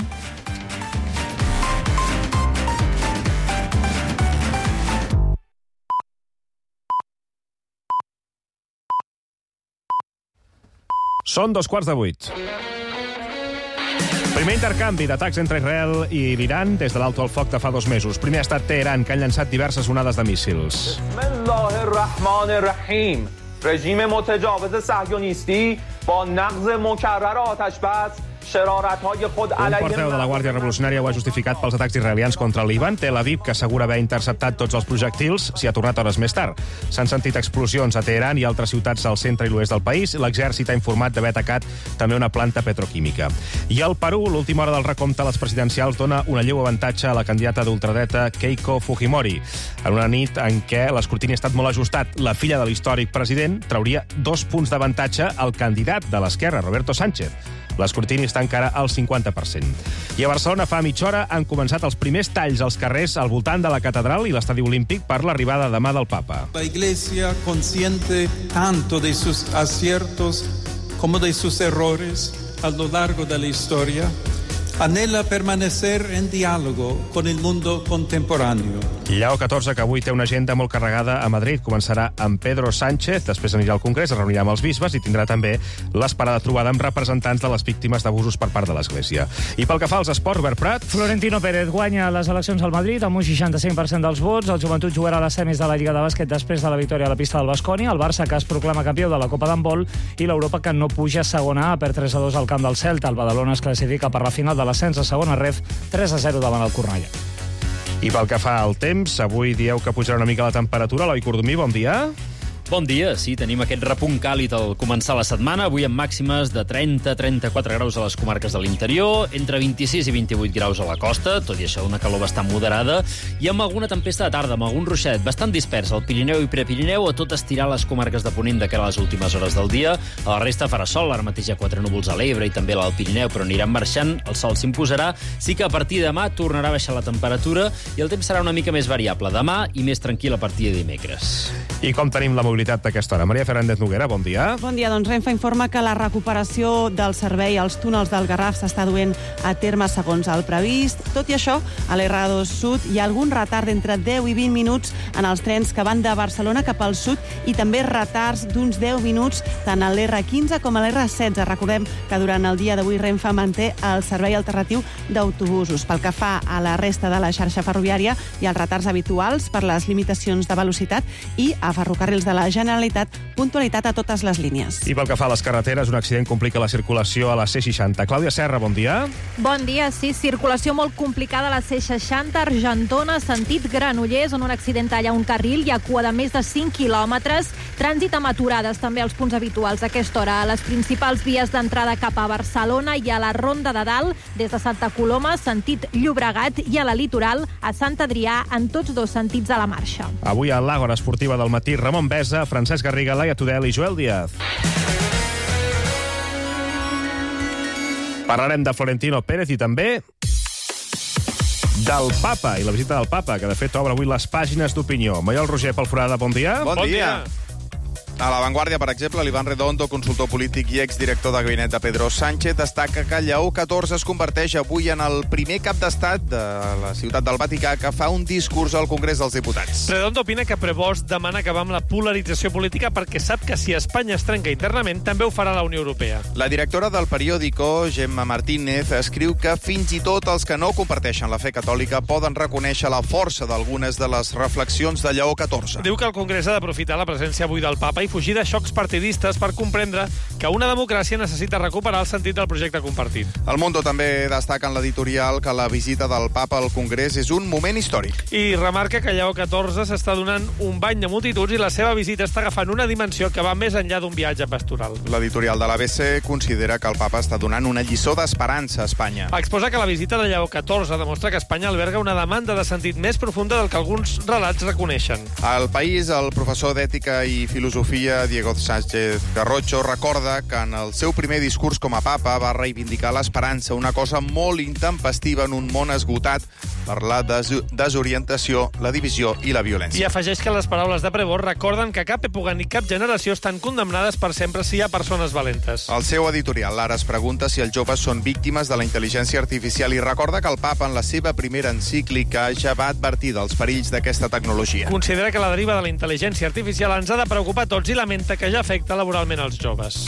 Són 7:15. Primer intercanvi d'atacs entre Israel i l'Iran des de l'alto al foc de fa 2 mesos. Primer ha estat Teheran, que han llançat diverses onades de míssils. Bismillahirrahmanirrahim. رژیم متجاوز صهیونیستی با نقض مکرر آتش بس شرارت‌های خود Un portaveu de la Guàrdia Revolucionària ho ha justificat pels atacs israelians contra l'Ivan. Tel Aviv, que assegura haver interceptat tots els projectils, s'hi ha tornat hores més tard. S'han sentit explosions a Teheran i altres ciutats al centre i l'oest del país. L'exèrcit ha informat d'haver atacat també una planta petroquímica. I al Perú, l'última hora del recompte a les presidencials dona una lleu avantatge a la candidata d'ultradreta Keiko Fujimori. En una nit en què l'escrutini ha estat molt ajustat, la filla de l'històric president trauria 2 punts d'avantatge al candidat de l'esquerra, Roberto Sánchez. L'escrutini està encara al 50%. I a Barcelona fa mitja hora han començat els primers talls als carrers al voltant de la catedral i l'estadi olímpic per l'arribada demà del papa. La Iglesia, consciente tanto de sus aciertos como de sus errores a lo largo de la historia, anhela permanecer en diálogo con el mundo contemporáneo. Lleó XIV, que avui té una agenda molt carregada a Madrid. Començarà amb Pedro Sánchez, després anirà al Congrés, es reunirà amb els bisbes i tindrà també l'esperada trobada amb representants de les víctimes d'abusos per part de l'Església. I pel que fa als esports, Robert Prat... Florentino Pérez guanya les eleccions al Madrid amb un 65% dels vots. El Joventut jugarà a les semis de la Lliga de Bàsquet després de la victòria a la pista del Baskonia. El Barça, que es proclama campió de la Copa d'Handbol, i l'Europa, que no puja a segona A, perd 3-2 al camp del Celta. El Badalona es classifica per la final de l'ascens a segona ref, 3-0 davant el Cornellà. I pel que fa al temps, avui dieu que pujarà una mica la temperatura. Eloi Cordomí, bon dia. Bon dia, sí, tenim aquest repunt càlid al començar la setmana, avui amb màximes de 30-34 graus a les comarques de l'interior, entre 26 i 28 graus a la costa, tot i això una calor bastant moderada, i amb alguna tempesta de tarda, amb algun ruixet bastant dispers al Pirineu i Prepirineu, a tot estirar les comarques de Ponent de cara a les últimes hores del dia. A la resta farà sol, ara mateix hi ha 4 núvols a l'Ebre i també al Pirineu, però aniran marxant, el sol s'imposarà. Sí que a partir de demà tornarà a baixar la temperatura i el temps serà una mica més variable demà i més tranquil a partir de dimecres. I com tenim la mobilitat d'aquesta hora? Maria Fernández Noguera, bon dia. Bon dia, doncs Renfe informa que la recuperació del servei als túnels del Garraf s'està duent a terme segons el previst. Tot i això, a l'R2 Sud hi ha algun retard d'entre 10 i 20 minuts en els trens que van de Barcelona cap al sud i també retards d'uns 10 minuts tant a l'R15 com a l'R16. Recordem que durant el dia d'avui Renfe manté el servei alternatiu d'autobusos. Pel que fa a la resta de la xarxa ferroviària, hi ha els retards habituals per les limitacions de velocitat i a Ferrocarrils de la Generalitat, puntualitat a totes les línies. I pel que fa a les carreteres, un accident complica la circulació a la C60. Clàudia Serra, bon dia. Bon dia, sí, circulació molt complicada a la C60, Argentona, sentit Granollers, on un accident talla un carril, hi ha cua de més de 5 quilòmetres, trànsit amb aturades també als punts habituals a aquesta hora. A les principals vies d'entrada cap a Barcelona i a la Ronda de Dalt, des de Santa Coloma, sentit Llobregat, i a la Litoral, a Sant Adrià, en tots dos sentits a la marxa. Avui a l'Àgora Esportiva del matí, Ramon Besa, Francesc Garriga, Laia Tudel i Joel Díaz. Parlarem de Florentino Pérez i també del papa i la visita del papa, que de fet obre avui les pàgines d'opinió. Maiol Roger Pelforada, bon dia. Bon dia. A La Vanguardia, per exemple, l'Ivan Redondo, consultor polític i exdirector de gabinet de Pedro Sánchez, destaca que Lleó XIV es converteix avui en el primer cap d'estat de la ciutat del Vaticà que fa un discurs al Congrés dels Diputats. Redondo opina que Prevost demana acabar amb la polarització política perquè sap que si Espanya es trenca internament també ho farà la Unió Europea. La directora del periòdico, Gemma Martínez, escriu que fins i tot els que no comparteixen la fe catòlica poden reconèixer la força d'algunes de les reflexions de Lleó XIV. Diu que el Congrés ha d'aprofitar la presència avui del papa i fugir de xocs partidistes per comprendre que una democràcia necessita recuperar el sentit del projecte compartit. El Mundo també destaca en l'editorial que la visita del papa al Congrés és un moment històric. I remarca que Lleó XIV s'està donant un bany de multituds i la seva visita està agafant una dimensió que va més enllà d'un viatge pastoral. L'editorial de l'ABC considera que el papa està donant una lliçó d'esperança a Espanya. Exposa que la visita de Lleó XIV demostra que Espanya alberga una demanda de sentit més profunda del que alguns relats reconeixen. Al País, el professor d'Ètica i Filosofia, Diego Sánchez Garrocho, recorda que en el seu primer discurs com a papa va reivindicar l'esperança, una cosa molt intempestiva en un món esgotat per la desorientació, la divisió i la violència. I afegeix que les paraules de Prevost recorden que cap època ni cap generació estan condemnades per sempre si hi ha persones valentes. El seu editorial ara es pregunta si els joves són víctimes de la intel·ligència artificial i recorda que el papa en la seva primera encíclica ja va advertir dels perills d'aquesta tecnologia. Considera que la deriva de la intel·ligència artificial ens ha de preocupar tots i lamenta que ja afecta laboralment els joves.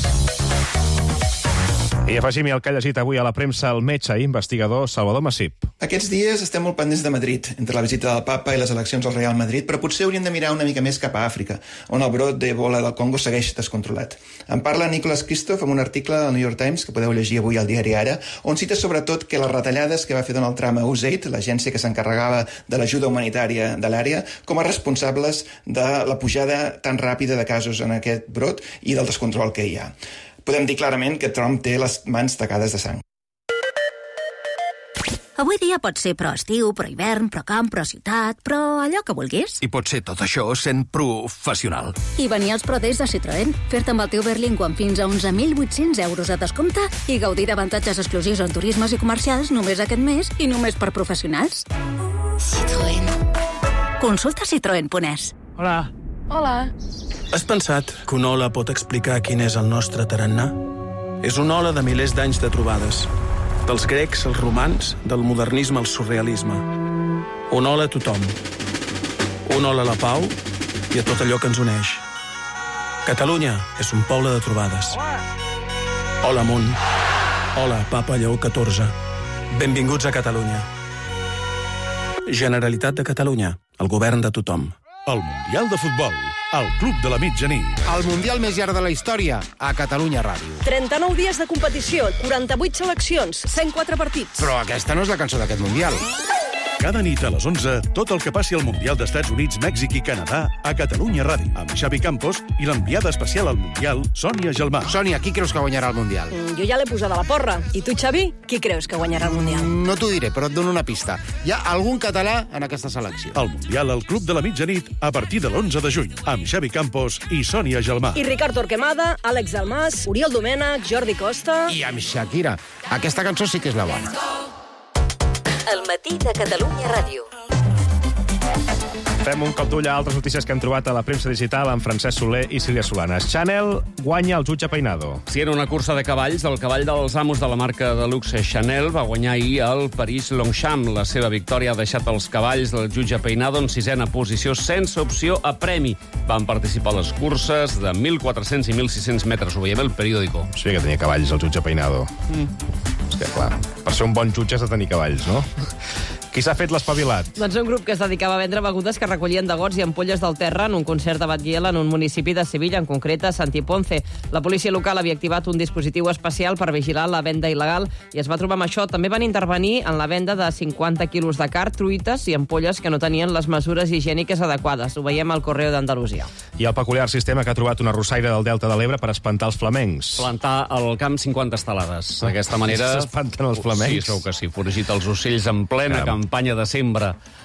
I afegim el que ha llegit avui a la premsa el metge i investigador Salvador Massip. Aquests dies estem molt pendents de Madrid, entre la visita del papa i les eleccions al Real Madrid, però potser hauríem de mirar una mica més cap a Àfrica, on el brot d'Ebola del Congo segueix descontrolat. En parla Nicholas Kristof en un article al New York Times, que podeu llegir avui al diari Ara, on cita sobretot que les retallades que va fer Donald Trump a USAID, l'agència que s'encarregava de l'ajuda humanitària de l'àrea, com a responsables de la pujada tan ràpida de casos en aquest brot i del descontrol que hi ha. Podem dir clarament que Trump té les mans tacades de sang. Avui dia pot ser pro estiu, pro hivern, pro camp, pro ciutat, pro allò que vulguis. I pot ser tot això sent professional. I venir als Pro Days de Citroën, fer-te amb el teu Berlingo amb fins a 11.800 euros de descompte i gaudir d'avantatges exclusius en turismes i comercials només aquest mes i només per professionals. Citroën. Consulta citroen.es. Hola. Hola. Has pensat que una ola pot explicar quin és el nostre tarannà? És una ola de milers d'anys de trobades. Dels grecs als romans, del modernisme al surrealisme. Una ola a tothom. Una ola a la pau i a tot allò que ens uneix. Catalunya és un poble de trobades. Hola, amunt. Hola, Papa Lleó XIV. Benvinguts a Catalunya. Generalitat de Catalunya, el govern de tothom. El Mundial de Futbol, al Club de la Mitjanit. El Mundial més llarg de la història, a Catalunya Ràdio. 39 dies de competició, 48 seleccions, 104 partits. Però aquesta no és la cançó d'aquest Mundial. Cada nit a les 11, tot el que passi al Mundial d'Estats Units, Mèxic i Canadà a Catalunya Ràdio, amb Xavi Campos i l'enviada especial al Mundial, Sònia Gelmà. Sònia, qui creus que guanyarà el Mundial? Jo ja l'he posada a la porra. I tu, Xavi, qui creus que guanyarà el Mundial? No t'ho diré, però et dono una pista. Hi ha algun català en aquesta selecció. El Mundial al Club de la Mitjanit a partir de l'11 de juny, amb Xavi Campos i Sònia Gelmà. I Ricard Torquemada, Àlex Dalmas, Oriol Domènech, Jordi Costa... I amb Shakira. Aquesta cançó sí que és la bona. El matí de Catalunya Ràdio. Fem un cop d'ull a altres notícies que hem trobat a la premsa digital amb Francesc Soler i Sílvia Solanes. Chanel guanya el jutge Peinado. Si era una cursa de cavalls, el cavall dels amos de la marca de luxe Chanel va guanyar ahir el París-Longchamp. La seva victòria ha deixat els cavalls del jutge Peinado en 6a posició sense opció a premi. Van participar a les curses de 1.400 i 1.600 metres. Ho veiem el periòdico. Sí que tenia cavalls el jutge Peinado. Hòstia, clar, per ser un bon jutge has de tenir cavalls, no? Qui s'ha fet l'espavilat? Doncs un grup que es dedicava a vendre begudes que recollien de gots i ampolles del terra en un concert de Batguiel en un municipi de Sevilla, en concret a Santiponce. La policia local havia activat un dispositiu especial per vigilar la venda il·legal i es va trobar amb això. També van intervenir en la venda de 50 quilos de carn, truites i ampolles que no tenien les mesures higièniques adequades. Ho veiem al Correo d'Andalusia. I el peculiar sistema que ha trobat una rossaire del Delta de l'Ebre per espantar els flamencs. Plantar al camp 50 estelades. D'aquesta manera... S'espanten els flamencs. Sí, segur que sí. Foragit els ocells en plena campanya de sembra.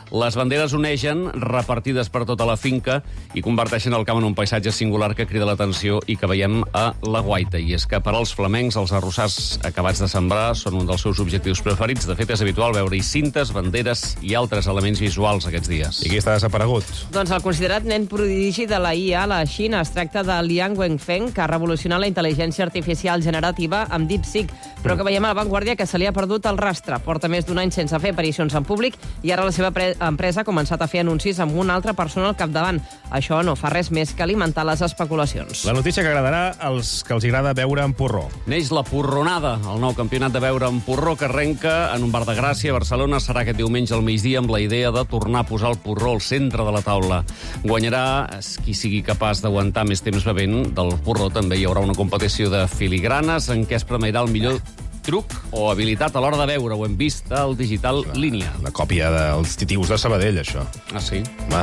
Les banderes onegen, repartides per tota la finca, i converteixen el camp en un paisatge singular que crida l'atenció i que veiem a la Guaita. I és que per als flamencs els arrossars acabats de sembrar són un dels seus objectius preferits. De fet, és habitual veure-hi cintes, banderes i altres elements visuals aquests dies. I qui està desaparegut? Doncs el considerat nen prodigi de la IA a la Xina. Es tracta de Liang Wenfeng, que ha revolucionat la intel·ligència artificial generativa amb DeepSeek, però que veiem a La Vanguardia que se li ha perdut el rastre. Porta més d'un any sense fer aparicions en públic i ara la seva empresa ha començat a fer anuncis amb una altra persona al capdavant. Això no fa res més que alimentar les especulacions. La notícia que agradarà als que els agrada beure en porró. Neix la Porronada, el nou campionat de beure en porró que arrenca en un bar de Gràcia a Barcelona. Serà aquest diumenge al migdia amb la idea de tornar a posar el porró al centre de la taula. Guanyarà qui sigui capaç d'aguantar més temps bevent. Del porró també hi haurà una competició de filigranes en què es premiarà el millor truc o habilitat a l'hora de beure. Ho hem vist al Digital Línia. Una còpia dels titius de Sabadell, això. Ah, sí? Va.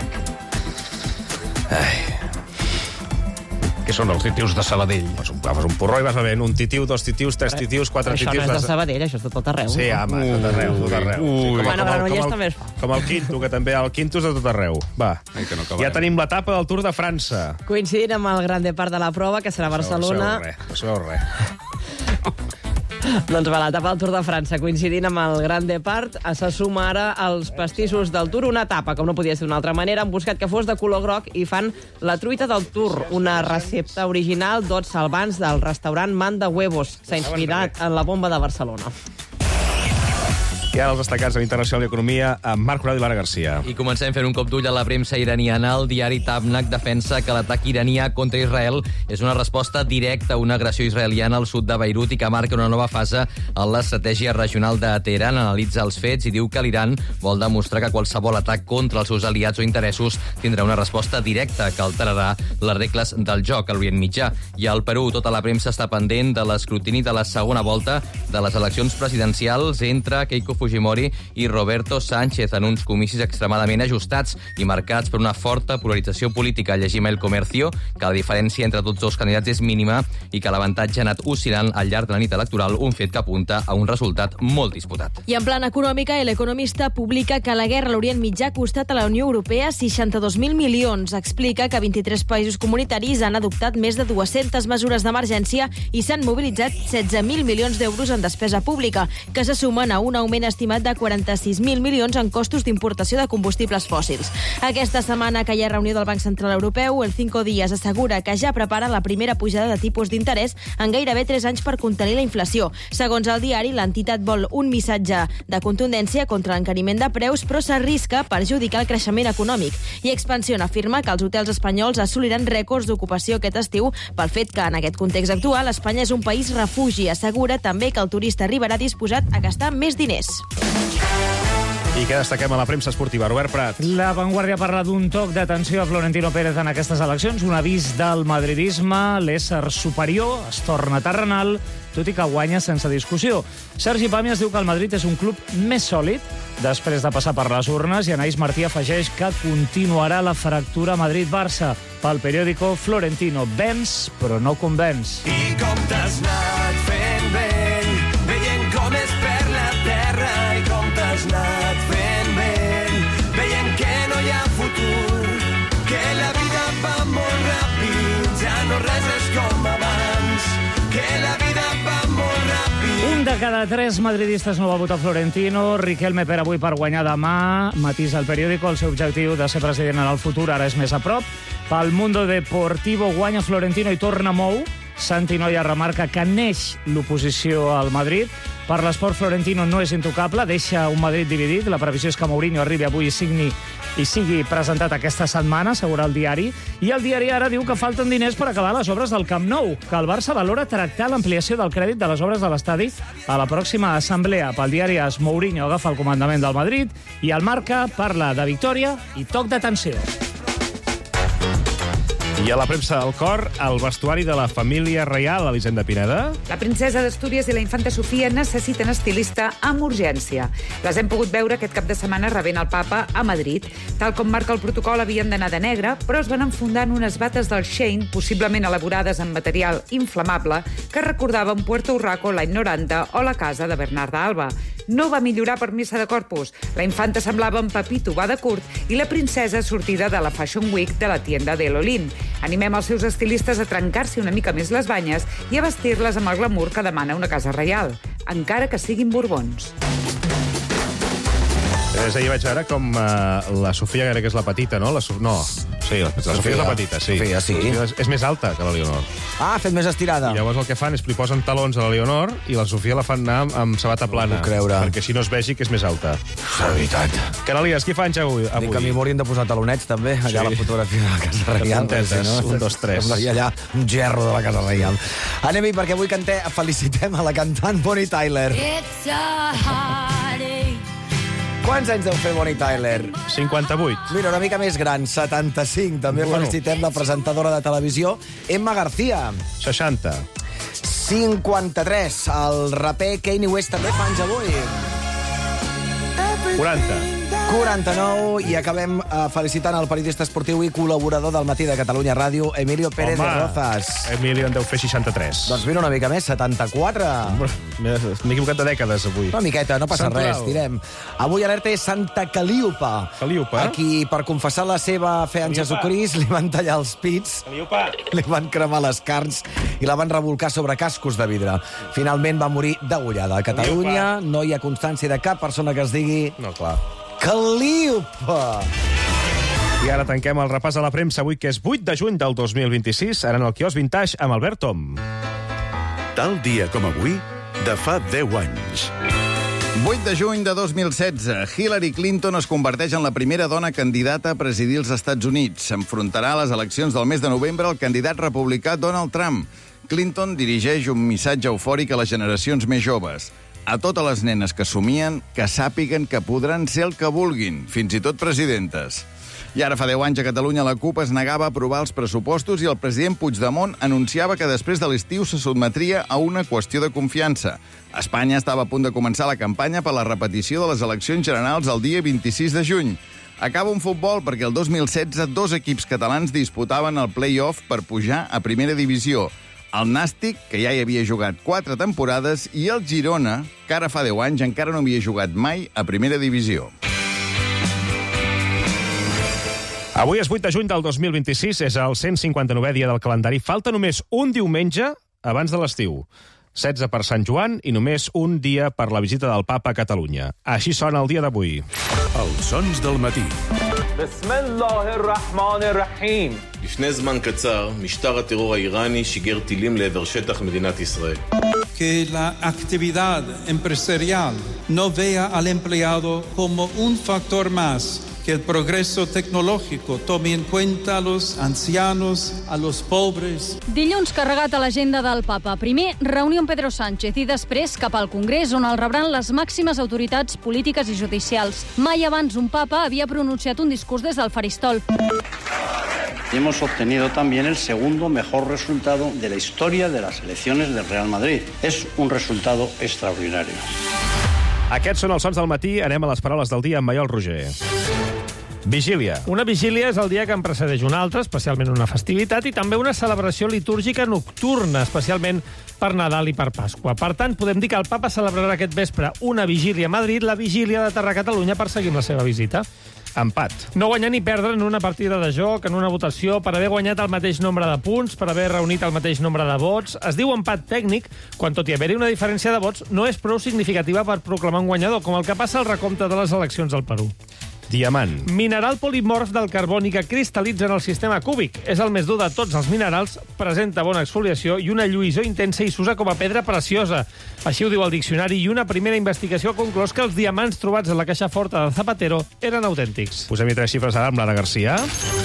Què són els titius de Sabadell? Agafes un porró i vas bevent un titiu, dos titius, tres titius, quatre titius... Això no és de Sabadell, això és de tot arreu. Sí, home, tot arreu, tot arreu. Bueno, Granollers també es fa. Com el quinto, que també el quinto és de tot arreu. Va, ja tenim l'etapa del Tour de França. Coincidint amb el gran depart de la prova, que serà a Barcelona... No sabeu res. Doncs va, l'etapa del Tour de França, coincidint amb el gran depart, se suma ara als pastissos del Tour, una etapa, com no podia ser d'una altra manera, han buscat que fos de color groc i fan la truita del Tour, una recepta original d'ots salvants del restaurant Manda Huevos. S'ha inspirat en la bomba de Barcelona. I ara els destacats de l'Internacional i Economia amb Marc Horacio i Lara Garcia. I comencem fent un cop d'ull a la premsa iraniana. El diari Tabnak defensa que l'atac iranià contra Israel és una resposta directa a una agressió israeliana al sud de Beirut i que marca una nova fase en l'estratègia regional de Teheran. Analitza els fets i diu que l'Iran vol demostrar que qualsevol atac contra els seus aliats o interessos tindrà una resposta directa que alterarà les regles del joc a l'Orient Mitjà. I al Perú, tota la premsa està pendent de l'escrutini de la segona volta de les eleccions presidencials entre Keiko Fujimori i Roberto Sánchez en uns comicis extremadament ajustats i marcats per una forta polarització política. Llegim El Comercio que la diferència entre tots dos candidats és mínima i que l'avantatge ha anat oscil·lant al llarg de la nit electoral, un fet que apunta a un resultat molt disputat. I en plan econòmica, El Economista publica que la guerra a l'Orient Mitjà ha costat a la Unió Europea 62.000 milions. Explica que 23 països comunitaris han adoptat més de 200 mesures d'emergència i s'han mobilitzat 16.000 milions d'euros en despesa pública, que se sumen a un augment estimat de 46.000 milions en costos d'importació de combustibles fòssils. Aquesta setmana que hi ha reunió del Banc Central Europeu, el Cinco Días assegura que ja prepara la primera pujada de tipus d'interès en gairebé 3 anys per contenir la inflació. Segons el diari, l'entitat vol un missatge de contundència contra l'encariment de preus, però s'arrisca a perjudicar el creixement econòmic. I Expansión afirma que els hotels espanyols assoliran rècords d'ocupació aquest estiu pel fet que, en aquest context actual, Espanya és un país refugi. Assegura també que el turista arribarà disposat a gastar més diners. I què destaquem a la premsa esportiva? Robert Prat. La Vanguardia parla d'un toc d'atenció a Florentino Pérez en aquestes eleccions, un avís del madridisme, l'ésser superior, es torna terrenal, tot i que guanya sense discussió. Sergi Pàmies diu que el Madrid és un club més sòlid després de passar per les urnes i Anaïs Martí afegeix que continuarà la fractura Madrid-Barça. Pel periòdico, Florentino venç, però no convenç. I com t'has anat fent vent, veient com es perd la terra i com t'has anat fent vent, veient que no hi ha futur, que la vida va molt ràpid, ja no res és com abans, que la vida va molt ràpid. Un de cada 3 madridistes no va votar Florentino. Riquelme per avui per guanyar demà. Matisa el periòdico, el seu objectiu de ser president en el futur ara és més a prop. Pel Mundo Deportivo guanya Florentino i torna Mou. Santi Noia remarca que neix l'oposició al Madrid. Per l'esport, Florentino no és intocable, deixa un Madrid dividit. La previsió és que Mourinho arribi avui i sigui presentat aquesta setmana, assegura el diari. I el diari ara diu que falten diners per acabar les obres del Camp Nou, que el Barça valora tractar l'ampliació del crèdit de les obres de l'estadi a la pròxima assemblea. Pel diari AS, Mourinho agafa el comandament del Madrid i el Marca parla de victòria i toc d'atenció. I a la premsa del cor, el vestuari de la família reial, Elisenda Pineda. La princesa d'Astúries i la infanta Sofia necessiten estilista amb urgència. Les hem pogut veure aquest cap de setmana rebent el papa a Madrid. Tal com marca el protocol, havien d'anar de negre, però es van enfundar en unes bates del Shein, possiblement elaborades en material inflamable, que recordaven Puerto Urraco l'any 90 o la casa de Bernarda Alba. no va millorar per missa de Corpus. La infanta semblava en Pepito va de curt i la princesa sortida de la Fashion Week de la tienda de Lolin. Animem els seus estilistes a trencar-se una mica més les banyes i a vestir-les amb el glamour que demana una casa reial, encara que siguin borbons. Ahir vaig veure com la Sofia, que és la petita, no? Sí, la Sofia és la petita, sí. Sofia, sí. És més alta que la Leonor. Ah, ha fet més estirada. I llavors el que fan és li posen talons a la Leonor i la Sofia la fan anar amb sabata plana. No puc creure. Perquè així no es vegi que és més alta. La veritat. Canalies, qui fa anys avui? Dic que a mi m'haurien de posar talonets, també, allà a la fotografia de la Casa Reial. Puntetes, 1, 2, 3. Semblaria allà un gerro de la Casa Reial. Anem-hi, perquè avui felicitem a la cantant Bonnie Tyler. It's a heartache. Quants anys deu fer Bonnie Tyler? 58. Mira, una mica més gran, 75. També felicitem la presentadora de televisió, Emma García. 60. 53. El raper Kanye West també fa anys avui. 40. 49, i acabem felicitant el periodista esportiu i col·laborador del Matí de Catalunya Ràdio, Emilio Pérez de Rozas. Emilio en deu fer 63. Doncs mira, una mica més, 74. M'he equivocat de dècades, avui. Una miqueta, no passa res, tirem. Avui alerta és Santa Calíopa. Calíopa? A qui, per confessar la seva fe en Jesucrist, li van tallar els pits, li van cremar les carns i la van revolcar sobre cascos de vidre. Finalment va morir degollada. A Catalunya no hi ha constància de cap persona que es digui... No, clar. Calíopa! I ara tanquem el repàs a la premsa avui, que és 8 de juny del 2026, ara en el quiosc Vintage amb Albert Tom. Tal dia com avui, de fa 10 anys. 8 de juny de 2016, Hillary Clinton es converteix en la primera dona candidata a presidir els Estats Units. S'enfrontarà a les eleccions del mes de novembre el candidat republicà Donald Trump. Clinton dirigeix un missatge eufòric a les generacions més joves. A totes les nenes que somien, que sàpiguen que podran ser el que vulguin, fins i tot presidentes. I ara fa 10 anys a Catalunya la CUP es negava a aprovar els pressupostos i el president Puigdemont anunciava que després de l'estiu se sotmetria a una qüestió de confiança. Espanya estava a punt de començar la campanya per la repetició de les eleccions generals el dia 26 de juny. Acaba un futbol perquè el 2016 2 equips catalans disputaven el play-off per pujar a primera divisió. El Nàstic, que ja hi havia jugat 4 temporades, i el Girona, que ara fa 10 anys encara no havia jugat mai a primera divisió. Avui és 8 de juny del 2026, és el 159è dia del calendari. Falta només un diumenge abans de l'estiu. 16 per Sant Joan i només un dia per la visita del Papa a Catalunya. Així sona el dia d'avui. Els sons del matí. بسم الله الرحمن الرحيم. לפני זמן קצר, משטר הטרור האיראני שיגר טילים לעבר שטח מדינת ישראל. Que la actividad empresarial no vea al empleado como un factor más, que el progreso tecnológico tome en cuenta a los ancianos, a los pobres. Dilluns carregat a l'agenda del Papa. Primer, reunió amb Pedro Sánchez i després cap al Congrés, on el rebran les màximes autoritats polítiques i judicials. Mai abans un papa havia pronunciat un discurs des del faristol. Hemos obtenido también el segundo mejor resultado de la historia de las elecciones del Real Madrid. Es un resultado extraordinario. Aquests són els sons del matí. Anem a les paraules del dia amb Maiol Roger. Vigília. Una vigília és el dia que en precedeix un altre, especialment una festivitat, i també una celebració litúrgica nocturna, especialment per Nadal i per Pasqua. Per tant, podem dir que el papa celebrarà aquest vespre una vigília a Madrid, la vigília d'aterrar a Catalunya per seguir amb la seva visita. Empat. No guanyar ni perdre en una partida de joc, en una votació, per haver guanyat el mateix nombre de punts, per haver reunit el mateix nombre de vots. Es diu empat tècnic quan, tot i haver-hi una diferència de vots, no és prou significativa per proclamar un guanyador, com el que passa al recompte de les eleccions al Perú. Diamant. Mineral polimorf del carboni que cristal·litza en el sistema cúbic. És el més dur de tots els minerals, presenta bona exfoliació i una lluïssor intensa i s'usa com a pedra preciosa. Així ho diu el diccionari, i una primera investigació ha conclòs que els diamants trobats en la caixa forta de Zapatero eren autèntics. Posem-hi 3 xifres ara amb Lara Garcia.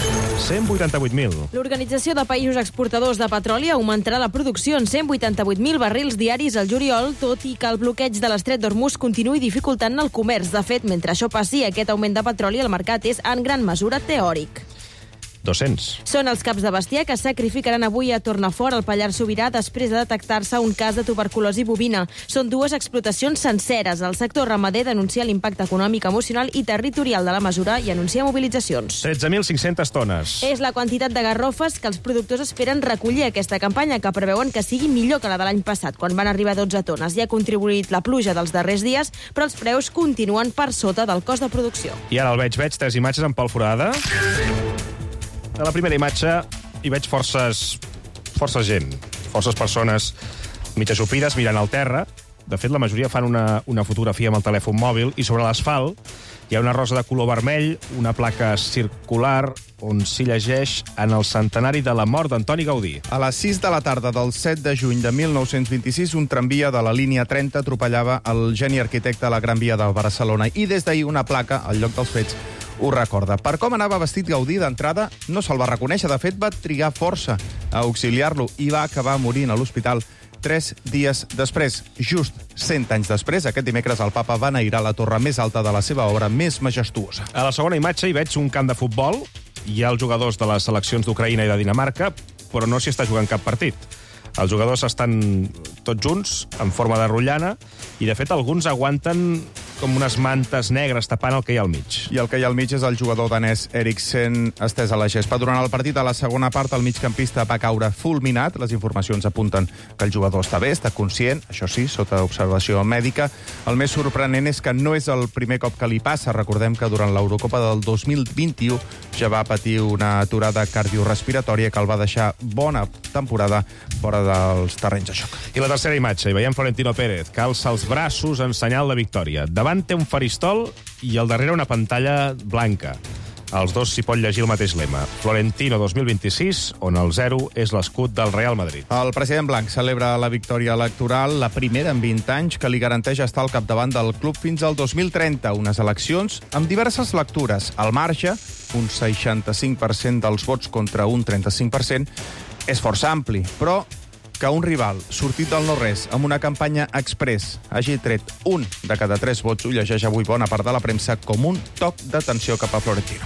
188.000. L'Organització de Països Exportadors de Petroli augmentarà la producció en 188.000 barrils diaris al juliol, tot i que el bloqueig de l'estret d'Hormuz continuï dificultant el comerç. De fet, mentre això passi, aquest augment de petroli al mercat és en gran mesura teòric. 200. Són els caps de bestiar que sacrificaran avui a Tornafort, al Pallars Sobirà, després de detectar-se un cas de tuberculosi bovina. Són 2 explotacions senceres. El sector ramader denuncia l'impacte econòmic, emocional i territorial de la mesura i anuncia mobilitzacions. 13.500 tones. És la quantitat de garrofes que els productors esperen recollir aquesta campanya, que preveuen que sigui millor que la de l'any passat, quan van arribar 12 tones. Ja ha contribuït la pluja dels darrers dies, però els preus continuen per sota del cost de producció. I ara el veig 3 imatges en Pol Forada. A la primera imatge hi veig força gent, forces persones mig ajupides mirant al terra. De fet, la majoria fan una fotografia amb el telèfon mòbil i sobre l'asfalt hi ha una rosa de color vermell, una placa circular on s'hi llegeix en el centenari de la mort d'Antoni Gaudí. A les 6 de la tarda del 7 de juny de 1926, un tramvia de la línia 30 atropellava el geni arquitecte a la Gran Via de Barcelona i des d'ahir una placa al lloc dels fets ho recorda. Per com anava vestit Gaudí d'entrada, no se'l va reconèixer. De fet, va trigar força a auxiliar-lo i va acabar morint a l'hospital 3 dies després. Just 100 anys després, aquest dimecres, el papa va enairar la torre més alta de la seva obra més majestuosa. A la segona imatge hi veig un camp de futbol. Hi ha els jugadors de les seleccions d'Ucraïna i de Dinamarca, però no s'hi està jugant cap partit. Els jugadors estan tots junts, en forma de rotllana, i, de fet, alguns aguanten com unes mantes negres tapant el que hi ha al mig. I el que hi ha al mig és el jugador danès Eriksen estès a la gespa. Durant el partit, a la segona part, el migcampista va caure fulminat. Les informacions apunten que el jugador està bé, està conscient, això sí, sota observació mèdica. El més sorprenent és que no és el primer cop que li passa. Recordem que durant l'Eurocopa del 2021 ja va patir una aturada cardiorrespiratòria que el va deixar bona temporada fora dels terrenys de joc. I la tercera imatge, hi veiem Florentino Pérez, que alça els braços en senyal de victòria. Davant té un faristol i al darrere una pantalla blanca. Als dos s'hi pot llegir el mateix lema. Florentino 2026, on el 0 és l'escut del Real Madrid. El president blanc celebra la victòria electoral, la primera en 20 anys, que li garanteix estar al capdavant del club fins al 2030. Unes eleccions amb diverses lectures. Al marge, un 65% dels vots contra un 35%, és força ampli, però que un rival sortit del no-res amb una campanya express hagi tret 1 de cada 3 vots ho llegeix avui bona part de la premsa com un toc d'atenció cap a Florentino.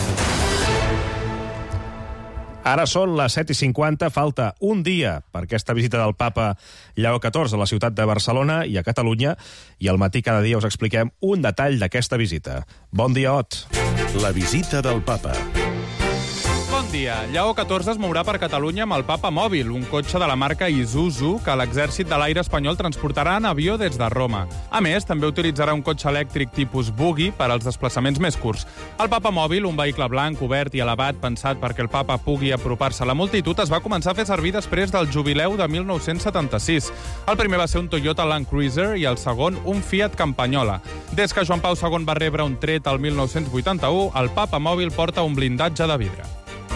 Ara són les 7:50, falta un dia per aquesta visita del papa Lleó XIV a la ciutat de Barcelona i a Catalunya, i al matí cada dia us expliquem un detall d'aquesta visita. Bon dia, Ot. La visita del papa. Bon dia. Lleó XIV es mourà per Catalunya amb el Papa Mòbil, un cotxe de la marca Isuzu que l'Exèrcit de l'Aire espanyol transportarà en avió des de Roma. A més, també utilitzarà un cotxe elèctric tipus buggy per als desplaçaments més curts. El Papa Mòbil, un vehicle blanc, obert i elevat, pensat perquè el papa pugui apropar-se a la multitud, es va començar a fer servir després del jubileu de 1976. El primer va ser un Toyota Land Cruiser i el segon un Fiat Campagnola. Des que Joan Pau II va rebre un tret al 1981, el Papa Mòbil porta un blindatge de vidre.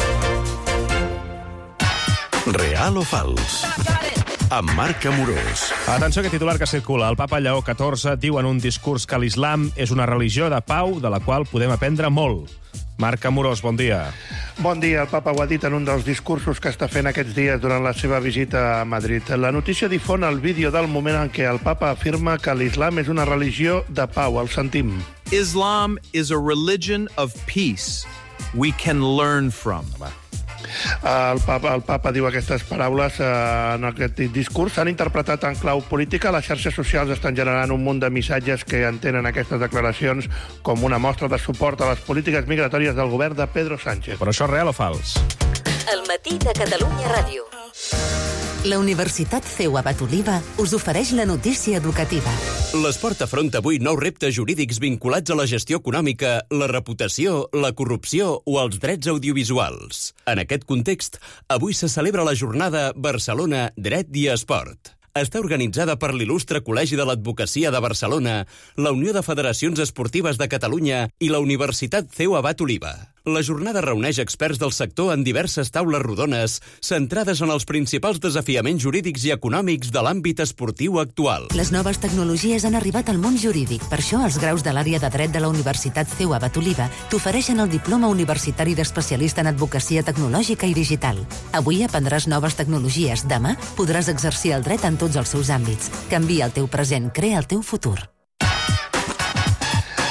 Real o fals? Amb Marc Amorós. Atenció a aquest titular que circula. El papa Lleó XIV diu en un discurs que l'islam és una religió de pau de la qual podem aprendre molt. Marc Amorós, bon dia. Bon dia. El papa ho ha dit en un dels discursos que està fent aquests dies durant la seva visita a Madrid. La notícia difon el vídeo del moment en què el papa afirma que l'islam és una religió de pau. El sentim. Islam is a religion of peace we can learn from. El papa diu aquestes paraules en aquest discurs. S'han interpretat en clau política. Les xarxes socials estan generant un munt de missatges que entenen aquestes declaracions com una mostra de suport a les polítiques migratòries del govern de Pedro Sánchez. Però això és real o fals? El matí de Catalunya Ràdio. La Universitat CEU Abat Oliva us ofereix la notícia educativa. L'Esport afronta avui nous reptes jurídics vinculats a la gestió econòmica, la reputació, la corrupció o els drets audiovisuals. En aquest context, avui se celebra la jornada Barcelona Dret i Esport. Està organitzada per l'Il·lustre Col·legi de l'Advocacia de Barcelona, la Unió de Federacions Esportives de Catalunya i la Universitat CEU Abat Oliva. La jornada reuneix experts del sector en diverses taules rodones centrades en els principals desafiaments jurídics i econòmics de l'àmbit esportiu actual. Les noves tecnologies han arribat al món jurídic. Per això, els graus de l'àrea de dret de la Universitat CEU Abat Oliva t'ofereixen el diploma universitari d'especialista en advocacia tecnològica i digital. Avui aprendràs noves tecnologies. Demà podràs exercir el dret en tots els seus àmbits. Canvia el teu present, crea el teu futur.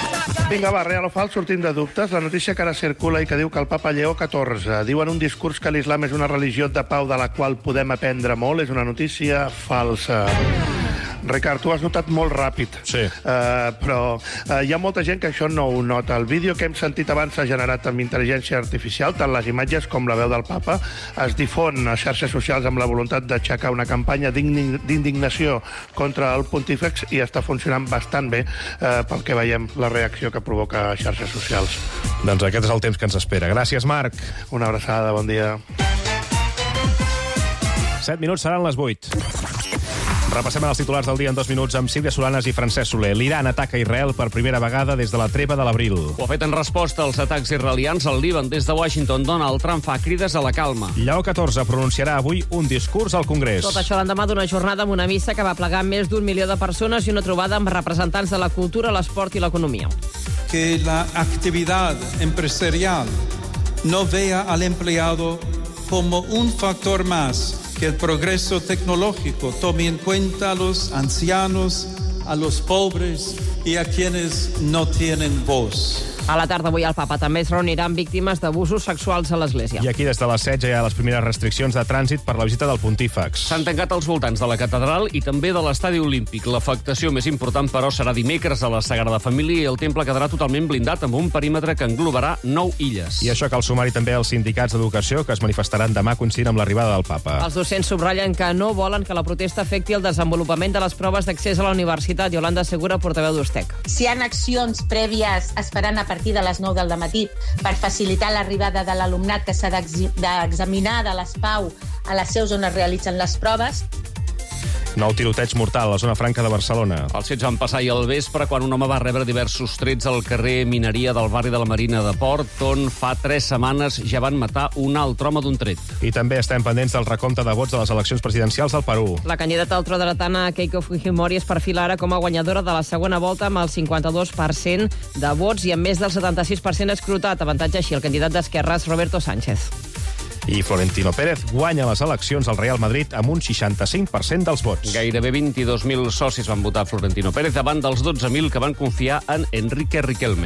Vinga, va, real o fals, sortim de dubtes. La notícia que ara circula i que diu que el papa Lleó XIV diu en un discurs que l'islam és una religió de pau de la qual podem aprendre molt, és una notícia falsa. Ricard, tu has notat molt ràpid. Sí. Però hi ha molta gent que això no ho nota. El vídeo que hem sentit abans s'ha generat amb intel·ligència artificial, tant les imatges com la veu del papa. Es difon a xarxes socials amb la voluntat d'aixecar una campanya d'indignació contra el pontífex i està funcionant bastant bé pel que veiem la reacció que provoca a xarxes socials. Doncs aquest és el temps que ens espera. Gràcies, Marc. Una abraçada, bon dia. 7 minuts seran les 8. Repassem els titulars del dia en 2 minuts amb Sílvia Solanas i Francesc Soler. L'Iran ataca Israel per primera vegada des de la treva de l'abril. Ho ha fet en resposta als atacs israelians al Líban. Des de Washington, Donald Trump fa crides a la calma. Lleó XIV pronunciarà avui un discurs al Congrés. Tot això l'endemà d'una jornada amb una missa que va plegar més d'1 milió de persones i una trobada amb representants de la cultura, l'esport i l'economia. Que la actividad empresarial no vea al empleado como un factor más, que el progreso tecnológico tome en cuenta a los ancianos, a los pobres y a quienes no tienen voz. A la tarda avui el papa també es reunirà amb víctimes d'abusos sexuals a l'Església. I aquí des de les 7 ja hi ha les primeres restriccions de trànsit per la visita del pontífex. S'han tancat els voltants de la catedral i també de l'estadi olímpic. L'afectació més important, però, serà dimecres a la Sagrada Família i el temple quedarà totalment blindat amb un perímetre que englobarà 9 illes. I això cal sumar-hi també els sindicats d'educació que es manifestaran demà coincidint amb l'arribada del papa. Els docents subratllen que no volen que la protesta afecti el desenvolupament de les proves d'accés a la universitat. Yolanda Segura, portaveu d'Ustec. Si hi ha accions prèvies esperant a partir de les 9 del matí per facilitar l'arribada de l'alumnat que s'ha d'examinar de les PAU a les seus on es realitzen les proves. Nou tiroteig mortal a la zona franca de Barcelona. Els fets van passar ahir al vespre quan un home va rebre diversos trets al carrer Mineria del barri de la Marina de Port, on fa 3 setmanes ja van matar un altre home d'un tret. I també estem pendents del recompte de vots de les eleccions presidencials del Perú. La candidata ultradretana Keiko Fujimori es perfila ara com a guanyadora de la segona volta amb el 52% de vots i amb més del 76% escrutat. Avantatge així el candidat d'Esquerres, Roberto Sánchez. I Florentino Pérez guanya les eleccions al Real Madrid amb un 65% dels vots. Gairebé 22.000 socis van votar Florentino Pérez davant dels 12.000 que van confiar en Enrique Riquelme.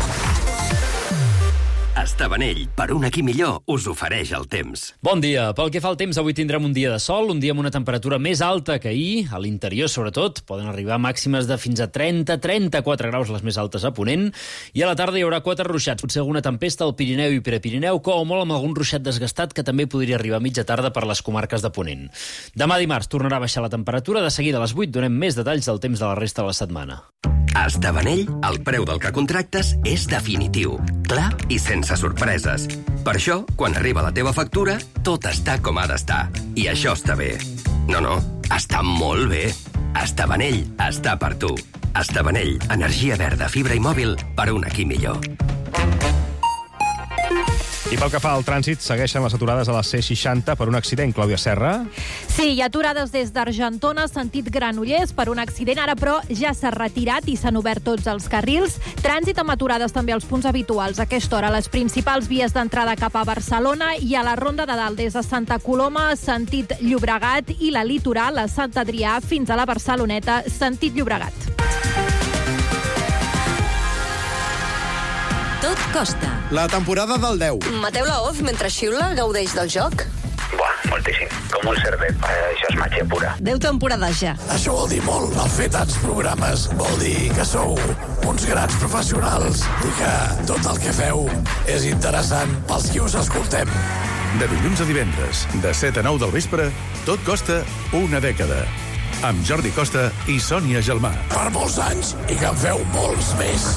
Estabanell, per un aquí millor, us ofereix el temps. Bon dia. Pel que fa al temps, avui tindrem un dia de sol, un dia amb una temperatura més alta que ahir, a l'interior sobretot. Poden arribar màximes de fins a 30-34 graus, les més altes a Ponent, i a la tarda hi haurà 4 ruixats, potser alguna tempesta al Pirineu i Prepirineu, com molt amb algun ruixat desgastat que també podria arribar a mitja tarda per les comarques de Ponent. Demà dimarts tornarà a baixar la temperatura, de seguida a les 8 donem més detalls del temps de la resta de la setmana. A Estabanell, el preu del que contractes és definitiu, clar i sense sorpreses. Per això, quan arriba la teva factura, tot està com ha d'estar. I això està bé. No, està molt bé. Estabanell està per tu. Estabanell, energia verda, fibra i mòbil per un aquí millor. I pel que fa al trànsit, segueixen les aturades a la C60 per un accident, Clàudia Serra. Sí, hi ha aturades des d'Argentona, sentit Granollers, per un accident ara, però ja s'ha retirat i s'han obert tots els carrils. Trànsit amb aturades també als punts habituals. A aquesta hora, les principals vies d'entrada cap a Barcelona i a la Ronda de Dalt, des de Santa Coloma, sentit Llobregat, i la Litoral, a Sant Adrià, fins a la Barceloneta, sentit Llobregat. Tot costa. La temporada del 10. Mateu Laoz, mentre xiula, gaudeix del joc? Buah, moltíssim. Com un cerdet. Això és màgia pura. 10 temporades ja. Això vol dir molt. El fer tants programes vol dir que sou uns grans professionals i que tot el que feu és interessant pels qui us escoltem. De dilluns a divendres, de 7 a 9 del vespre, tot costa una dècada. Amb Jordi Costa i Sònia Gelmà. Per molts anys i que en feu molts més.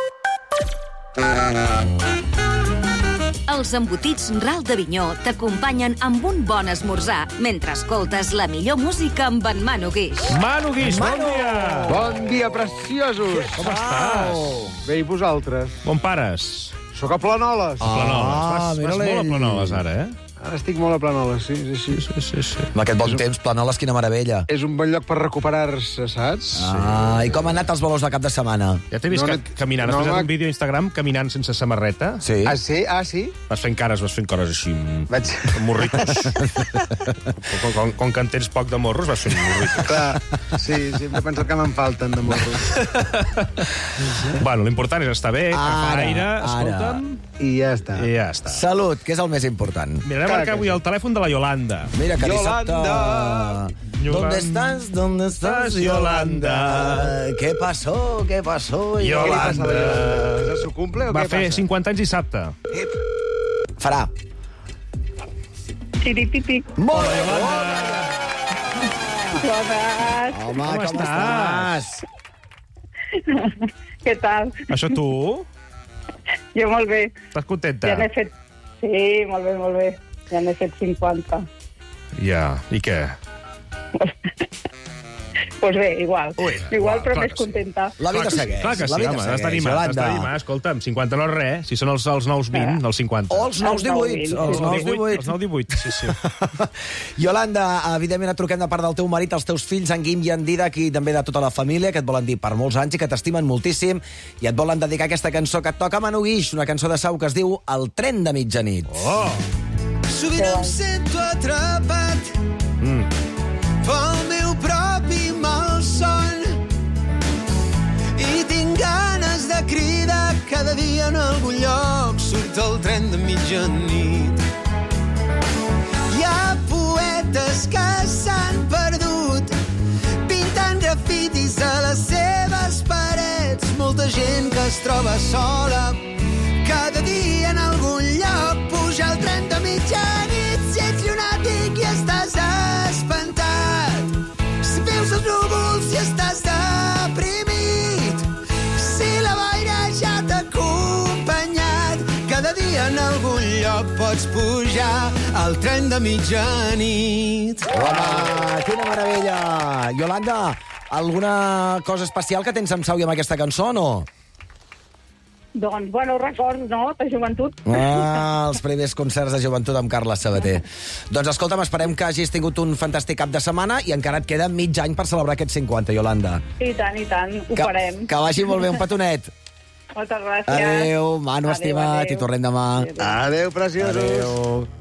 Els embotits Ral d'Avinyó t'acompanyen amb un bon esmorzar mentre escoltes la millor música amb en Manu Guix. Manu Guix, bon dia! Bon dia, preciosos! Com estàs? Bé, i vosaltres? On pares? Soc a Planoles. A Planoles. Vas molt a Planoles, ara, eh? Ara estic molt a Planoles, sí. Amb aquest bon temps, Planoles, quina meravella. És un bon lloc per recuperar-se, saps? I com han anat els valors de cap de setmana? Ja t'he vist caminant. Has posat un vídeo a Instagram caminant sense samarreta. Sí. Ah, sí? Vas fent cores així, morritos. Com que en tens poc de morros, vas fent morritos. Clar, sí, sempre penso que me'n falten de morros. Bueno, l'important és estar bé, que fa aire, escolta'm... I ja està. Salut, que és el més important. Mira, anem a marcar avui el telèfon de la Yolanda. Mira, que Yolanda! ¿Dónde estás, Yolanda? ¿Qué pasó, Yolanda? És el seu cumple o què passa? Va fer 50 anys dissabte. Farà. Xiripipi. Molt bé, Bones. Home, com estàs? Què tal? Això tu? Jo molt bé. Estàs contenta? Ja n'he fet... Sí, molt bé. Ja n'he fet 50. Ja, i què? Pues bé, igual. Igual, però més sí. contenta. La vida segueix. Clar que sí, home, has d'animar. Escolta'm, 50 no és res. Si són els nous 20, els 50. O els nous 18. Els nous 18, sí. Yolanda, evidentment et truquem de part del teu marit, els teus fills, en Guim i en Didac, i també de tota la família, que et volen dir per molts anys i que t'estimen moltíssim, i et volen dedicar aquesta cançó que et toca a Manu Guix, una cançó de Sau que es diu El tren de mitjanit. Oh! Sovint em sento atrapat pel meu propi malson i tinc ganes de cridar cada dia en algun lloc. Surt el tren de mitjanit. Hi ha poetes que s'han perdut pintant grafitis a les seves parets. Molta gent que es troba sola cada dia en algun lloc. Puja el tren de mitjanit si ets llunàtic i estàs espantat. Si veus els núvols i estàs deprimit. Si la boira ja t'ha acompanyat. Cada dia en algun lloc pots pujar al tren de mitjanit. Home, quina meravella! Yolanda, alguna cosa especial que tens amb Sau i amb aquesta cançó, no? Doncs, bueno, records, no?, de joventut. Els primers concerts de joventut amb Carles Sabater. Doncs escolta'm, esperem que hagis tingut un fantàstic cap de setmana i encara et queda mig any per celebrar aquests 50, Yolanda. I tant, ho farem. Que vagi molt bé, un petonet. Moltes gràcies. Adéu, Manu, estimat, i tornem demà. Adéu, preciosos. Adéu.